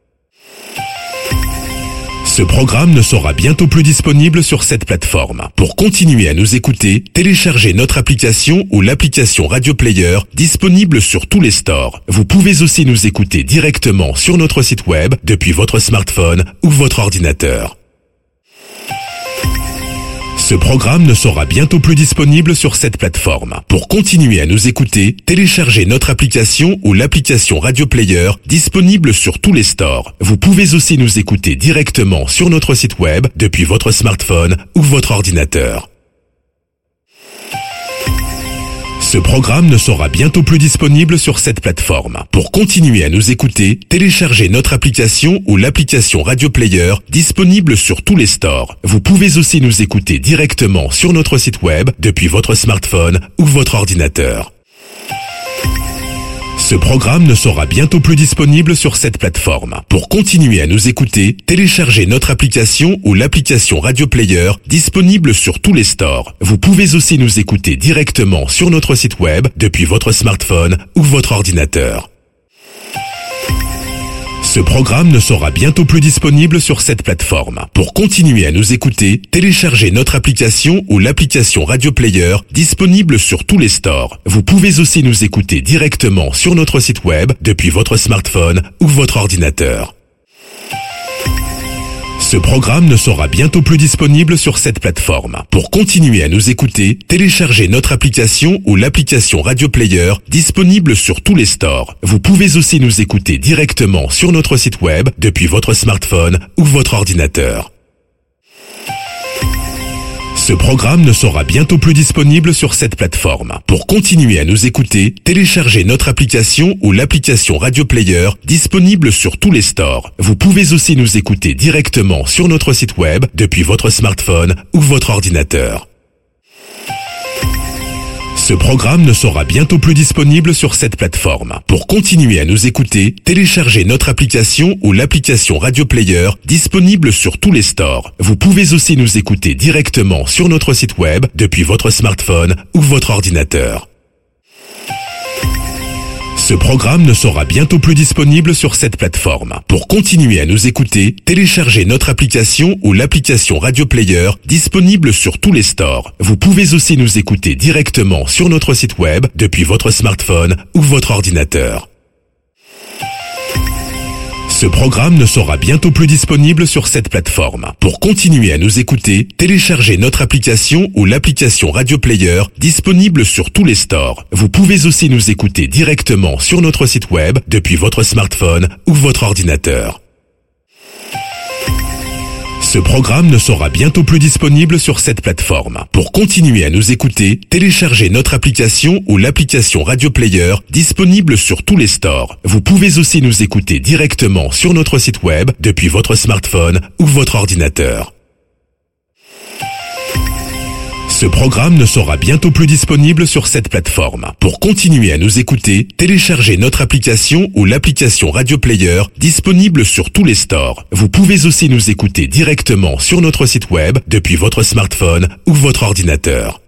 Ce programme ne sera bientôt plus disponible sur cette plateforme. Pour continuer à nous écouter, téléchargez notre application ou l'application Radio Player disponible sur tous les stores. Vous pouvez aussi nous écouter directement sur notre site web depuis votre smartphone ou votre ordinateur. Ce programme ne sera bientôt plus disponible sur cette plateforme. Pour continuer à nous écouter, téléchargez notre application ou l'application Radio Player disponible sur tous les stores. Vous pouvez aussi nous écouter directement sur notre site web depuis votre smartphone ou votre ordinateur. Ce programme ne sera bientôt plus disponible sur cette plateforme. Pour continuer à nous écouter, téléchargez notre application ou l'application Radio Player disponible sur tous les stores. Vous pouvez aussi nous écouter directement sur notre site web depuis votre smartphone ou votre ordinateur. Ce programme ne sera bientôt plus disponible sur cette plateforme. Pour continuer à nous écouter, téléchargez notre application ou l'application Radio Player disponible sur tous les stores. Vous pouvez aussi nous écouter directement sur notre site web depuis votre smartphone ou votre ordinateur. Ce programme ne sera bientôt plus disponible sur cette plateforme. Pour continuer à nous écouter, téléchargez notre application ou l'application Radio Player disponible sur tous les stores. Vous pouvez aussi nous écouter directement sur notre site web depuis votre smartphone ou votre ordinateur. Ce programme ne sera bientôt plus disponible sur cette plateforme. Pour continuer à nous écouter, téléchargez notre application ou l'application Radio Player disponible sur tous les stores. Vous pouvez aussi nous écouter directement sur notre site web depuis votre smartphone ou votre ordinateur. Ce programme ne sera bientôt plus disponible sur cette plateforme. Pour continuer à nous écouter, téléchargez notre application ou l'application Radio Player disponible sur tous les stores. Vous pouvez aussi nous écouter directement sur notre site web depuis votre smartphone ou votre ordinateur. Ce programme ne sera bientôt plus disponible sur cette plateforme. Pour continuer à nous écouter, téléchargez notre application ou l'application Radio Player disponible sur tous les stores. Vous pouvez aussi nous écouter directement sur notre site web depuis votre smartphone ou votre ordinateur. Ce programme ne sera bientôt plus disponible sur cette plateforme. Pour continuer à nous écouter, téléchargez notre application ou l'application Radio Player disponible sur tous les stores. Vous pouvez aussi nous écouter directement sur notre site web depuis votre smartphone ou votre ordinateur. Ce programme ne sera bientôt plus disponible sur cette plateforme. Pour continuer à nous écouter, téléchargez notre application ou l'application Radio Player disponible sur tous les stores. Vous pouvez aussi nous écouter directement sur notre site web depuis votre smartphone ou votre ordinateur. Ce programme ne sera bientôt plus disponible sur cette plateforme. Pour continuer à nous écouter, téléchargez notre application ou l'application Radio Player disponible sur tous les stores. Vous pouvez aussi nous écouter directement sur notre site web depuis votre smartphone ou votre ordinateur. Ce programme ne sera bientôt plus disponible sur cette plateforme. Pour continuer à nous écouter, téléchargez notre application ou l'application Radio Player disponible sur tous les stores. Vous pouvez aussi nous écouter directement sur notre site web depuis votre smartphone ou votre ordinateur.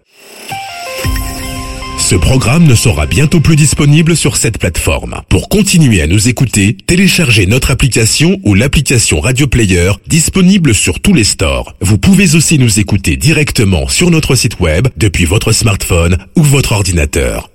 Ce programme ne sera bientôt plus disponible sur cette plateforme. Pour continuer à nous écouter, téléchargez notre application ou l'application Radio Player disponible sur tous les stores. Vous pouvez aussi nous écouter directement sur notre site web depuis votre smartphone ou votre ordinateur.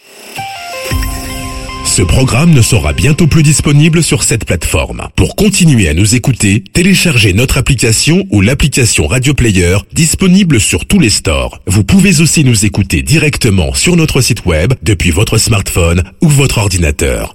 Ce programme ne sera bientôt plus disponible sur cette plateforme. Pour continuer à nous écouter, téléchargez notre application ou l'application Radio Player disponible sur tous les stores. Vous pouvez aussi nous écouter directement sur notre site web depuis votre smartphone ou votre ordinateur.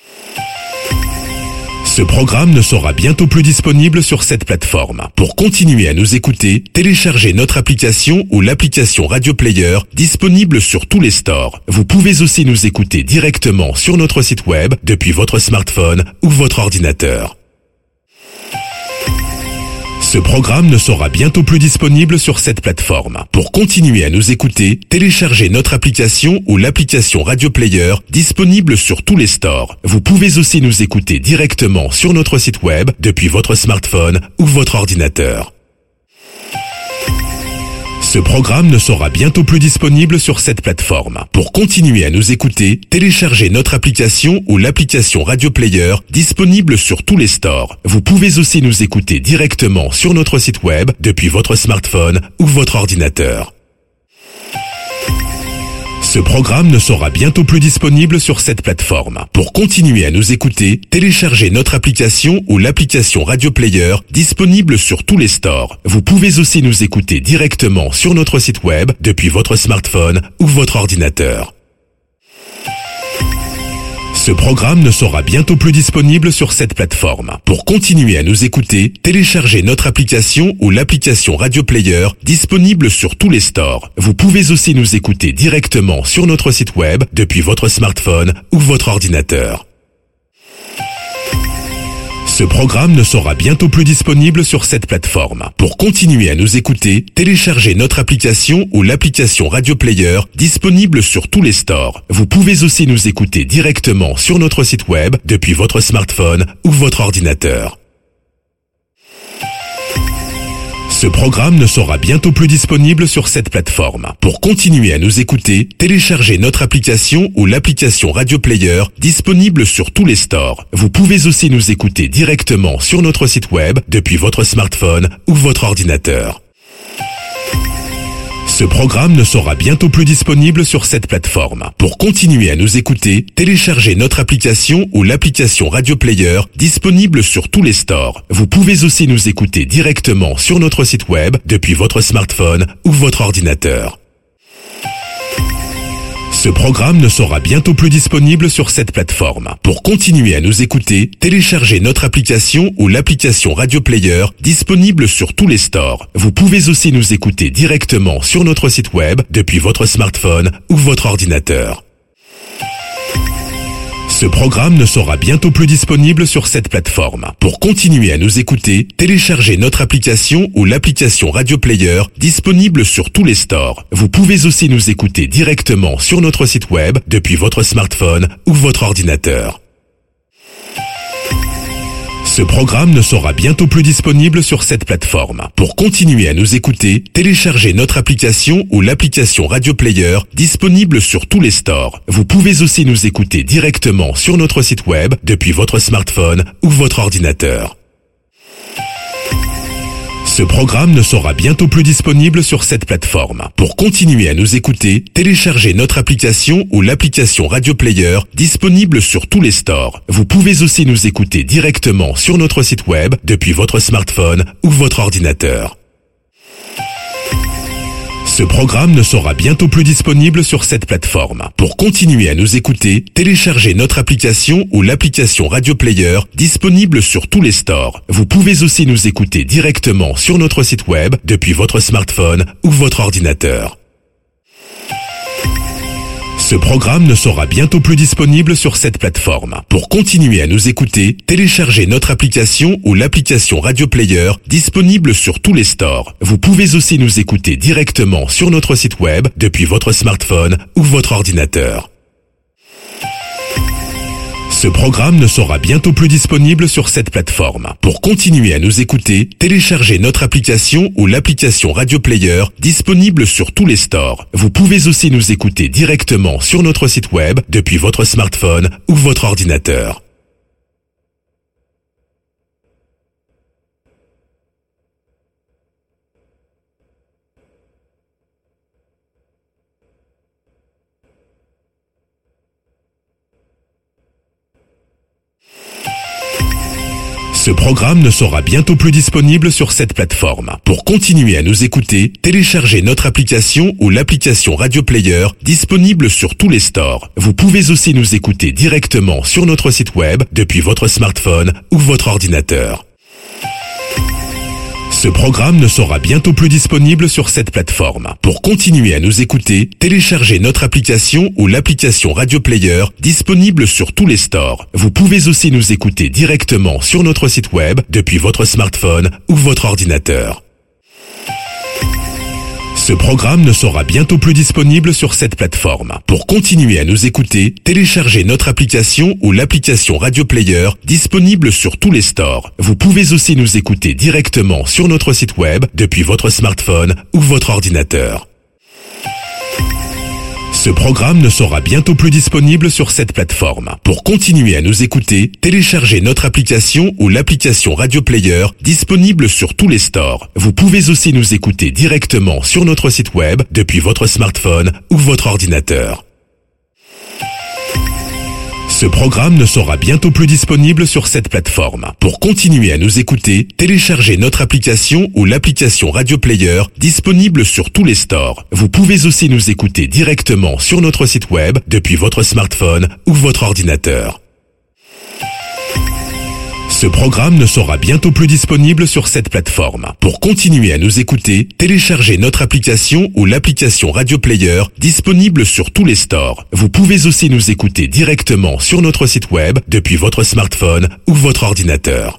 Ce programme ne sera bientôt plus disponible sur cette plateforme. Pour continuer à nous écouter, téléchargez notre application ou l'application Radio Player disponible sur tous les stores. Vous pouvez aussi nous écouter directement sur notre site web depuis votre smartphone ou votre ordinateur. Ce programme ne sera bientôt plus disponible sur cette plateforme. Pour continuer à nous écouter, téléchargez notre application ou l'application Radio Player disponible sur tous les stores. Vous pouvez aussi nous écouter directement sur notre site web depuis votre smartphone ou votre ordinateur. Ce programme ne sera bientôt plus disponible sur cette plateforme. Pour continuer à nous écouter, téléchargez notre application ou l'application Radio Player disponible sur tous les stores. Vous pouvez aussi nous écouter directement sur notre site web depuis votre smartphone ou votre ordinateur. Ce programme ne sera bientôt plus disponible sur cette plateforme. Pour continuer à nous écouter, téléchargez notre application ou l'application Radio Player disponible sur tous les stores. Vous pouvez aussi nous écouter directement sur notre site web depuis votre smartphone ou votre ordinateur. Ce programme ne sera bientôt plus disponible sur cette plateforme. Pour continuer à nous écouter, téléchargez notre application ou l'application Radio Player disponible sur tous les stores. Vous pouvez aussi nous écouter directement sur notre site web depuis votre smartphone ou votre ordinateur. Ce programme ne sera bientôt plus disponible sur cette plateforme. Pour continuer à nous écouter, téléchargez notre application ou l'application Radio Player disponible sur tous les stores. Vous pouvez aussi nous écouter directement sur notre site web depuis votre smartphone ou votre ordinateur. Ce programme ne sera bientôt plus disponible sur cette plateforme. Pour continuer à nous écouter, téléchargez notre application ou l'application Radio Player disponible sur tous les stores. Vous pouvez aussi nous écouter directement sur notre site web depuis votre smartphone ou votre ordinateur. Ce programme ne sera bientôt plus disponible sur cette plateforme. Pour continuer à nous écouter, téléchargez notre application ou l'application Radio Player disponible sur tous les stores. Vous pouvez aussi nous écouter directement sur notre site web depuis votre smartphone ou votre ordinateur. Ce programme ne sera bientôt plus disponible sur cette plateforme. Pour continuer à nous écouter, téléchargez notre application ou l'application Radio Player disponible sur tous les stores. Vous pouvez aussi nous écouter directement sur notre site web depuis votre smartphone ou votre ordinateur. Ce programme ne sera bientôt plus disponible sur cette plateforme. Pour continuer à nous écouter, téléchargez notre application ou l'application Radio Player disponible sur tous les stores. Vous pouvez aussi nous écouter directement sur notre site web depuis votre smartphone ou votre ordinateur. Ce programme ne sera bientôt plus disponible sur cette plateforme. Pour continuer à nous écouter, téléchargez notre application ou l'application Radio Player disponible sur tous les stores. Vous pouvez aussi nous écouter directement sur notre site web depuis votre smartphone ou votre ordinateur. Ce programme ne sera bientôt plus disponible sur cette plateforme. Pour continuer à nous écouter, téléchargez notre application ou l'application Radio Player disponible sur tous les stores. Vous pouvez aussi nous écouter directement sur notre site web depuis votre smartphone ou votre ordinateur. Ce programme ne sera bientôt plus disponible sur cette plateforme. Pour continuer à nous écouter, téléchargez notre application ou l'application Radio Player disponible sur tous les stores. Vous pouvez aussi nous écouter directement sur notre site web depuis votre smartphone ou votre ordinateur. Ce programme ne sera bientôt plus disponible sur cette plateforme. Pour continuer à nous écouter, téléchargez notre application ou l'application Radio Player disponible sur tous les stores. Vous pouvez aussi nous écouter directement sur notre site web depuis votre smartphone ou votre ordinateur. Ce programme ne sera bientôt plus disponible sur cette plateforme. Pour continuer à nous écouter, téléchargez notre application ou l'application Radio Player disponible sur tous les stores. Vous pouvez aussi nous écouter directement sur notre site web depuis votre smartphone ou votre ordinateur. Ce programme ne sera bientôt plus disponible sur cette plateforme. Pour continuer à nous écouter, téléchargez notre application ou l'application Radio Player disponible sur tous les stores. Vous pouvez aussi nous écouter directement sur notre site web depuis votre smartphone ou votre ordinateur. Ce programme ne sera bientôt plus disponible sur cette plateforme. Pour continuer à nous écouter, téléchargez notre application ou l'application Radio Player disponible sur tous les stores. Vous pouvez aussi nous écouter directement sur notre site web depuis votre smartphone ou votre ordinateur. Ce programme ne sera bientôt plus disponible sur cette plateforme. Pour continuer à nous écouter, téléchargez notre application ou l'application Radio Player disponible sur tous les stores. Vous pouvez aussi nous écouter directement sur notre site web depuis votre smartphone ou votre ordinateur. Ce programme ne sera bientôt plus disponible sur cette plateforme. Pour continuer à nous écouter, téléchargez notre application ou l'application Radio Player disponible sur tous les stores. Vous pouvez aussi nous écouter directement sur notre site web depuis votre smartphone ou votre ordinateur. Ce programme ne sera bientôt plus disponible sur cette plateforme. Pour continuer à nous écouter, téléchargez notre application ou l'application Radio Player disponible sur tous les stores. Vous pouvez aussi nous écouter directement sur notre site web depuis votre smartphone ou votre ordinateur. Ce programme ne sera bientôt plus disponible sur cette plateforme. Pour continuer à nous écouter, téléchargez notre application ou l'application Radio Player disponible sur tous les stores. Vous pouvez aussi nous écouter directement sur notre site web depuis votre smartphone ou votre ordinateur.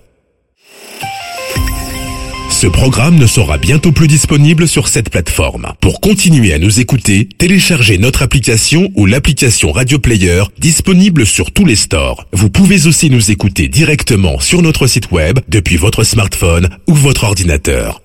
Ce programme ne sera bientôt plus disponible sur cette plateforme. Pour continuer à nous écouter, téléchargez notre application ou l'application Radio Player disponible sur tous les stores. Vous pouvez aussi nous écouter directement sur notre site web depuis votre smartphone ou votre ordinateur.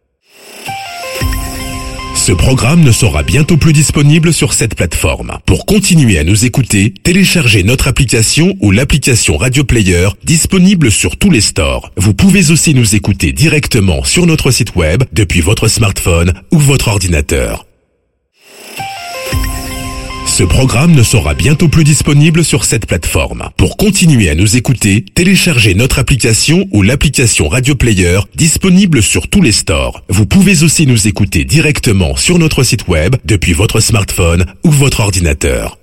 Ce programme ne sera bientôt plus disponible sur cette plateforme. Pour continuer à nous écouter, téléchargez notre application ou l'application Radio Player disponible sur tous les stores. Vous pouvez aussi nous écouter directement sur notre site web depuis votre smartphone ou votre ordinateur. Ce programme ne sera bientôt plus disponible sur cette plateforme. Pour continuer à nous écouter, téléchargez notre application ou l'application Radio Player disponible sur tous les stores. Vous pouvez aussi nous écouter directement sur notre site web depuis votre smartphone ou votre ordinateur.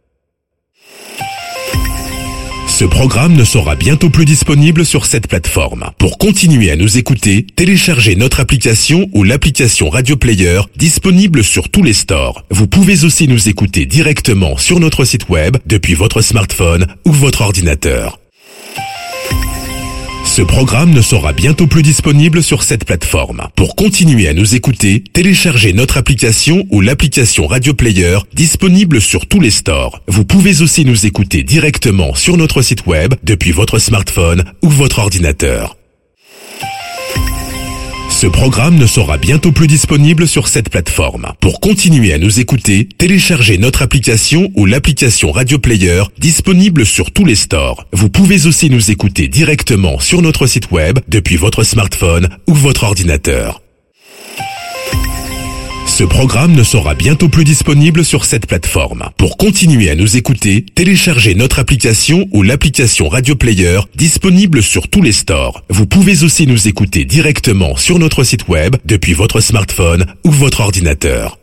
Ce programme ne sera bientôt plus disponible sur cette plateforme. Pour continuer à nous écouter, téléchargez notre application ou l'application Radio Player disponible sur tous les stores. Vous pouvez aussi nous écouter directement sur notre site web depuis votre smartphone ou votre ordinateur. Ce programme ne sera bientôt plus disponible sur cette plateforme. Pour continuer à nous écouter, téléchargez notre application ou l'application Radio Player disponible sur tous les stores. Vous pouvez aussi nous écouter directement sur notre site web depuis votre smartphone ou votre ordinateur. Ce programme ne sera bientôt plus disponible sur cette plateforme. Pour continuer à nous écouter, téléchargez notre application ou l'application Radio Player disponible sur tous les stores. Vous pouvez aussi nous écouter directement sur notre site web depuis votre smartphone ou votre ordinateur. Ce programme ne sera bientôt plus disponible sur cette plateforme. Pour continuer à nous écouter, téléchargez notre application ou l'application Radio Player disponible sur tous les stores. Vous pouvez aussi nous écouter directement sur notre site web depuis votre smartphone ou votre ordinateur.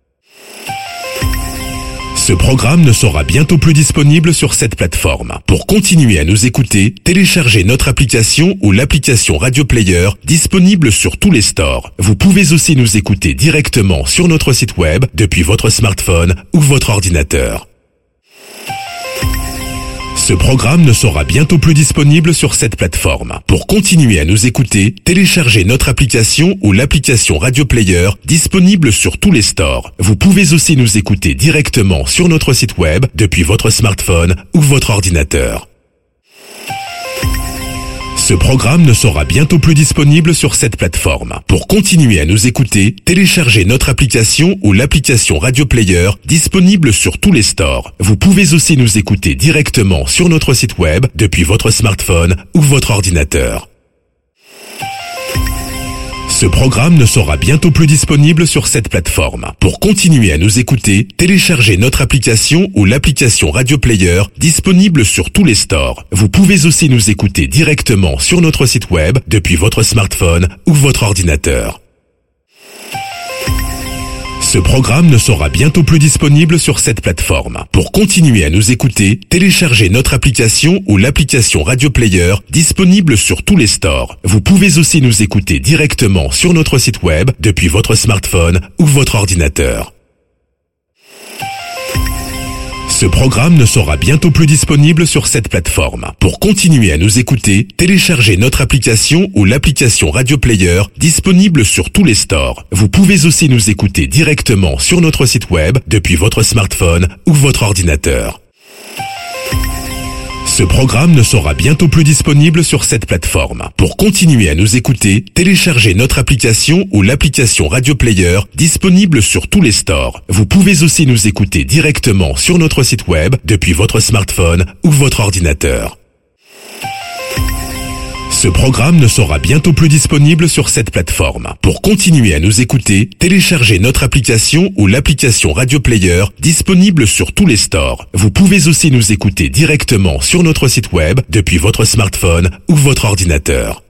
Ce programme ne sera bientôt plus disponible sur cette plateforme. Pour continuer à nous écouter, téléchargez notre application ou l'application Radio Player disponible sur tous les stores. Vous pouvez aussi nous écouter directement sur notre site web depuis votre smartphone ou votre ordinateur. Ce programme ne sera bientôt plus disponible sur cette plateforme. Pour continuer à nous écouter, téléchargez notre application ou l'application Radio Player disponible sur tous les stores. Vous pouvez aussi nous écouter directement sur notre site web depuis votre smartphone ou votre ordinateur. Ce programme ne sera bientôt plus disponible sur cette plateforme. Pour continuer à nous écouter, téléchargez notre application ou l'application Radio Player disponible sur tous les stores. Vous pouvez aussi nous écouter directement sur notre site web depuis votre smartphone ou votre ordinateur. Ce programme ne sera bientôt plus disponible sur cette plateforme. Pour continuer à nous écouter, téléchargez notre application ou l'application Radio Player disponible sur tous les stores. Vous pouvez aussi nous écouter directement sur notre site web depuis votre smartphone ou votre ordinateur. Ce programme ne sera bientôt plus disponible sur cette plateforme. Pour continuer à nous écouter, téléchargez notre application ou l'application Radio Player disponible sur tous les stores. Vous pouvez aussi nous écouter directement sur notre site web depuis votre smartphone ou votre ordinateur. Ce programme ne sera bientôt plus disponible sur cette plateforme. Pour continuer à nous écouter, téléchargez notre application ou l'application Radio Player disponible sur tous les stores. Vous pouvez aussi nous écouter directement sur notre site web depuis votre smartphone ou votre ordinateur. Ce programme ne sera bientôt plus disponible sur cette plateforme. Pour continuer à nous écouter, téléchargez notre application ou l'application Radio Player disponible sur tous les stores. Vous pouvez aussi nous écouter directement sur notre site web depuis votre smartphone ou votre ordinateur. Ce programme ne sera bientôt plus disponible sur cette plateforme. Pour continuer à nous écouter, téléchargez notre application ou l'application Radio Player disponible sur tous les stores. Vous pouvez aussi nous écouter directement sur notre site web depuis votre smartphone ou votre ordinateur.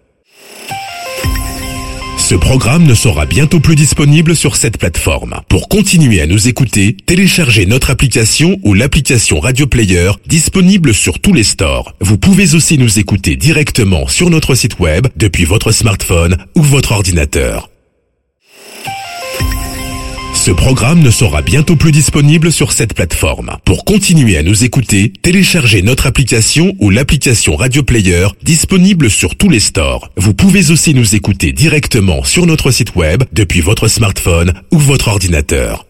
Ce programme ne sera bientôt plus disponible sur cette plateforme. Pour continuer à nous écouter, téléchargez notre application ou l'application Radio Player disponible sur tous les stores. Vous pouvez aussi nous écouter directement sur notre site web depuis votre smartphone ou votre ordinateur. Ce programme ne sera bientôt plus disponible sur cette plateforme. Pour continuer à nous écouter, téléchargez notre application ou l'application Radio Player disponible sur tous les stores. Vous pouvez aussi nous écouter directement sur notre site web depuis votre smartphone ou votre ordinateur.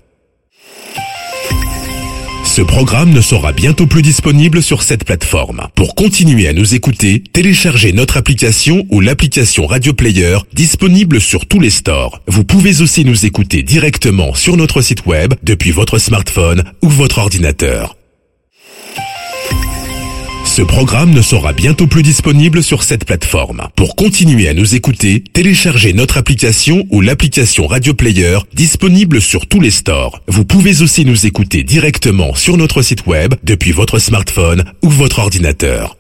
Ce programme ne sera bientôt plus disponible sur cette plateforme. Pour continuer à nous écouter, téléchargez notre application ou l'application Radio Player disponible sur tous les stores. Vous pouvez aussi nous écouter directement sur notre site web depuis votre smartphone ou votre ordinateur. Ce Ce programme ne sera bientôt plus disponible sur cette plateforme. Pour continuer à nous écouter, téléchargez notre application ou l'application Radio Player disponible sur tous les stores. Vous pouvez aussi nous écouter directement sur notre site web depuis votre smartphone ou votre ordinateur.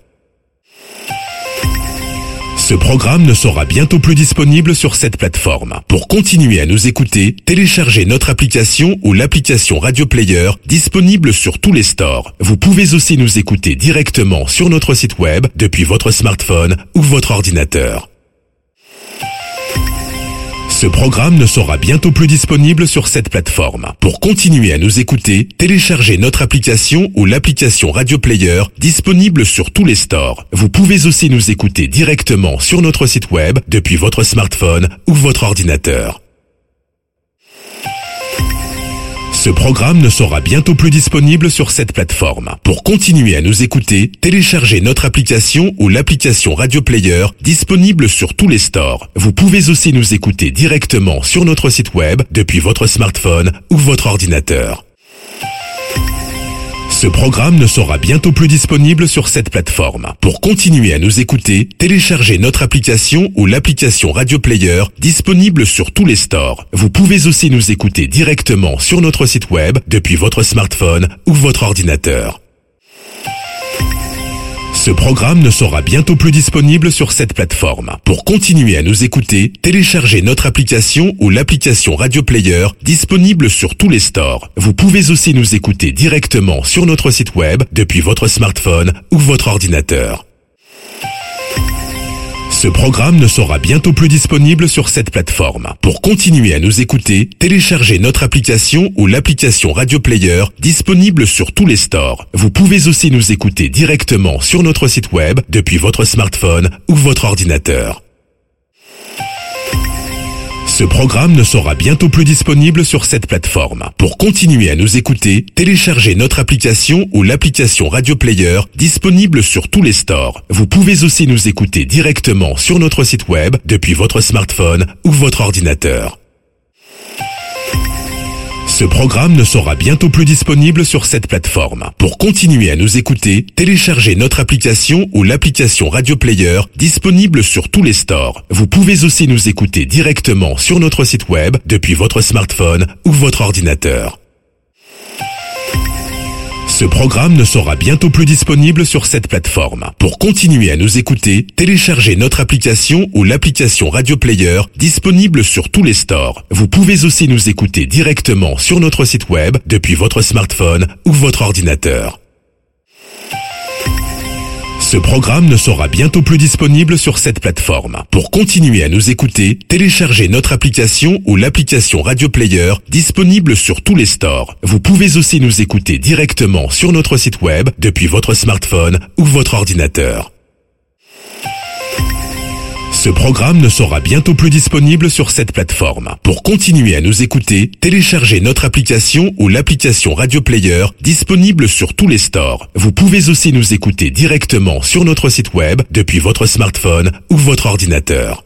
Ce programme ne sera bientôt plus disponible sur cette plateforme. Pour continuer à nous écouter, téléchargez notre application ou l'application Radio Player disponible sur tous les stores. Vous pouvez aussi nous écouter directement sur notre site web depuis votre smartphone ou votre ordinateur. Ce programme ne sera bientôt plus disponible sur cette plateforme. Pour continuer à nous écouter, téléchargez notre application ou l'application Radio Player disponible sur tous les stores. Vous pouvez aussi nous écouter directement sur notre site web depuis votre smartphone ou votre ordinateur. Ce programme ne sera bientôt plus disponible sur cette plateforme. Pour continuer à nous écouter, téléchargez notre application ou l'application Radio Player disponible sur tous les stores. Vous pouvez aussi nous écouter directement sur notre site web depuis votre smartphone ou votre ordinateur. Ce programme ne sera bientôt plus disponible sur cette plateforme. Pour continuer à nous écouter, téléchargez notre application ou l'application Radio Player disponible sur tous les stores. Vous pouvez aussi nous écouter directement sur notre site web depuis votre smartphone ou votre ordinateur. Ce programme ne sera bientôt plus disponible sur cette plateforme. Pour continuer à nous écouter, téléchargez notre application ou l'application Radio Player disponible sur tous les stores. Vous pouvez aussi nous écouter directement sur notre site web depuis votre smartphone ou votre ordinateur. Ce programme ne sera bientôt plus disponible sur cette plateforme. Pour continuer à nous écouter, téléchargez notre application ou l'application Radio Player disponible sur tous les stores. Vous pouvez aussi nous écouter directement sur notre site web depuis votre smartphone ou votre ordinateur. Ce programme ne sera bientôt plus disponible sur cette plateforme. Pour continuer à nous écouter, téléchargez notre application ou l'application Radio Player disponible sur tous les stores. Vous pouvez aussi nous écouter directement sur notre site web depuis votre smartphone ou votre ordinateur. Ce programme ne sera bientôt plus disponible sur cette plateforme. Pour continuer à nous écouter, téléchargez notre application ou l'application Radio Player disponible sur tous les stores. Vous pouvez aussi nous écouter directement sur notre site web depuis votre smartphone ou votre ordinateur. Ce programme ne sera bientôt plus disponible sur cette plateforme. Pour continuer à nous écouter, téléchargez notre application ou l'application Radio Player disponible sur tous les stores. Vous pouvez aussi nous écouter directement sur notre site web depuis votre smartphone ou votre ordinateur. Ce programme ne sera bientôt plus disponible sur cette plateforme. Pour continuer à nous écouter, téléchargez notre application ou l'application Radio Player disponible sur tous les stores. Vous pouvez aussi nous écouter directement sur notre site web depuis votre smartphone ou votre ordinateur. Ce programme ne sera bientôt plus disponible sur cette plateforme. Pour continuer à nous écouter, téléchargez notre application ou l'application Radio Player disponible sur tous les stores. Vous pouvez aussi nous écouter directement sur notre site web depuis votre smartphone ou votre ordinateur.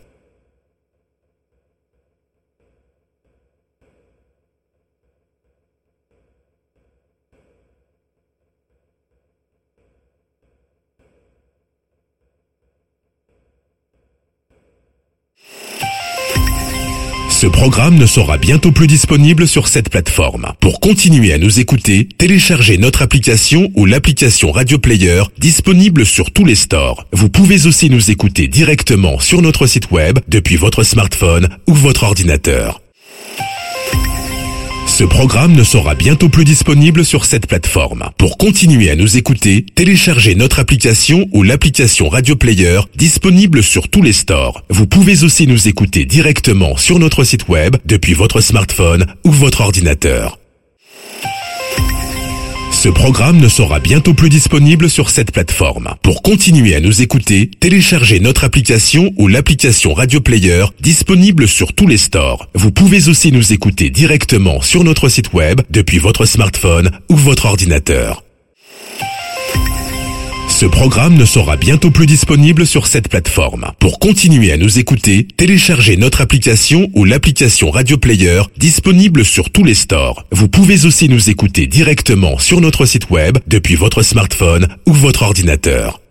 Ce programme ne sera bientôt plus disponible sur cette plateforme. Pour continuer à nous écouter, téléchargez notre application ou l'application Radio Player disponible sur tous les stores. Vous pouvez aussi nous écouter directement sur notre site web depuis votre smartphone ou votre ordinateur. Ce programme ne sera bientôt plus disponible sur cette plateforme. Pour continuer à nous écouter, téléchargez notre application ou l'application Radio Player disponible sur tous les stores. Vous pouvez aussi nous écouter directement sur notre site web depuis votre smartphone ou votre ordinateur. Ce programme ne sera bientôt plus disponible sur cette plateforme. Pour continuer à nous écouter, téléchargez notre application ou l'application Radio Player disponible sur tous les stores. Vous pouvez aussi nous écouter directement sur notre site web depuis votre smartphone ou votre ordinateur. Ce programme ne sera bientôt plus disponible sur cette plateforme. Pour continuer à nous écouter, téléchargez notre application ou l'application Radio Player disponible sur tous les stores. Vous pouvez aussi nous écouter directement sur notre site web depuis votre smartphone ou votre ordinateur.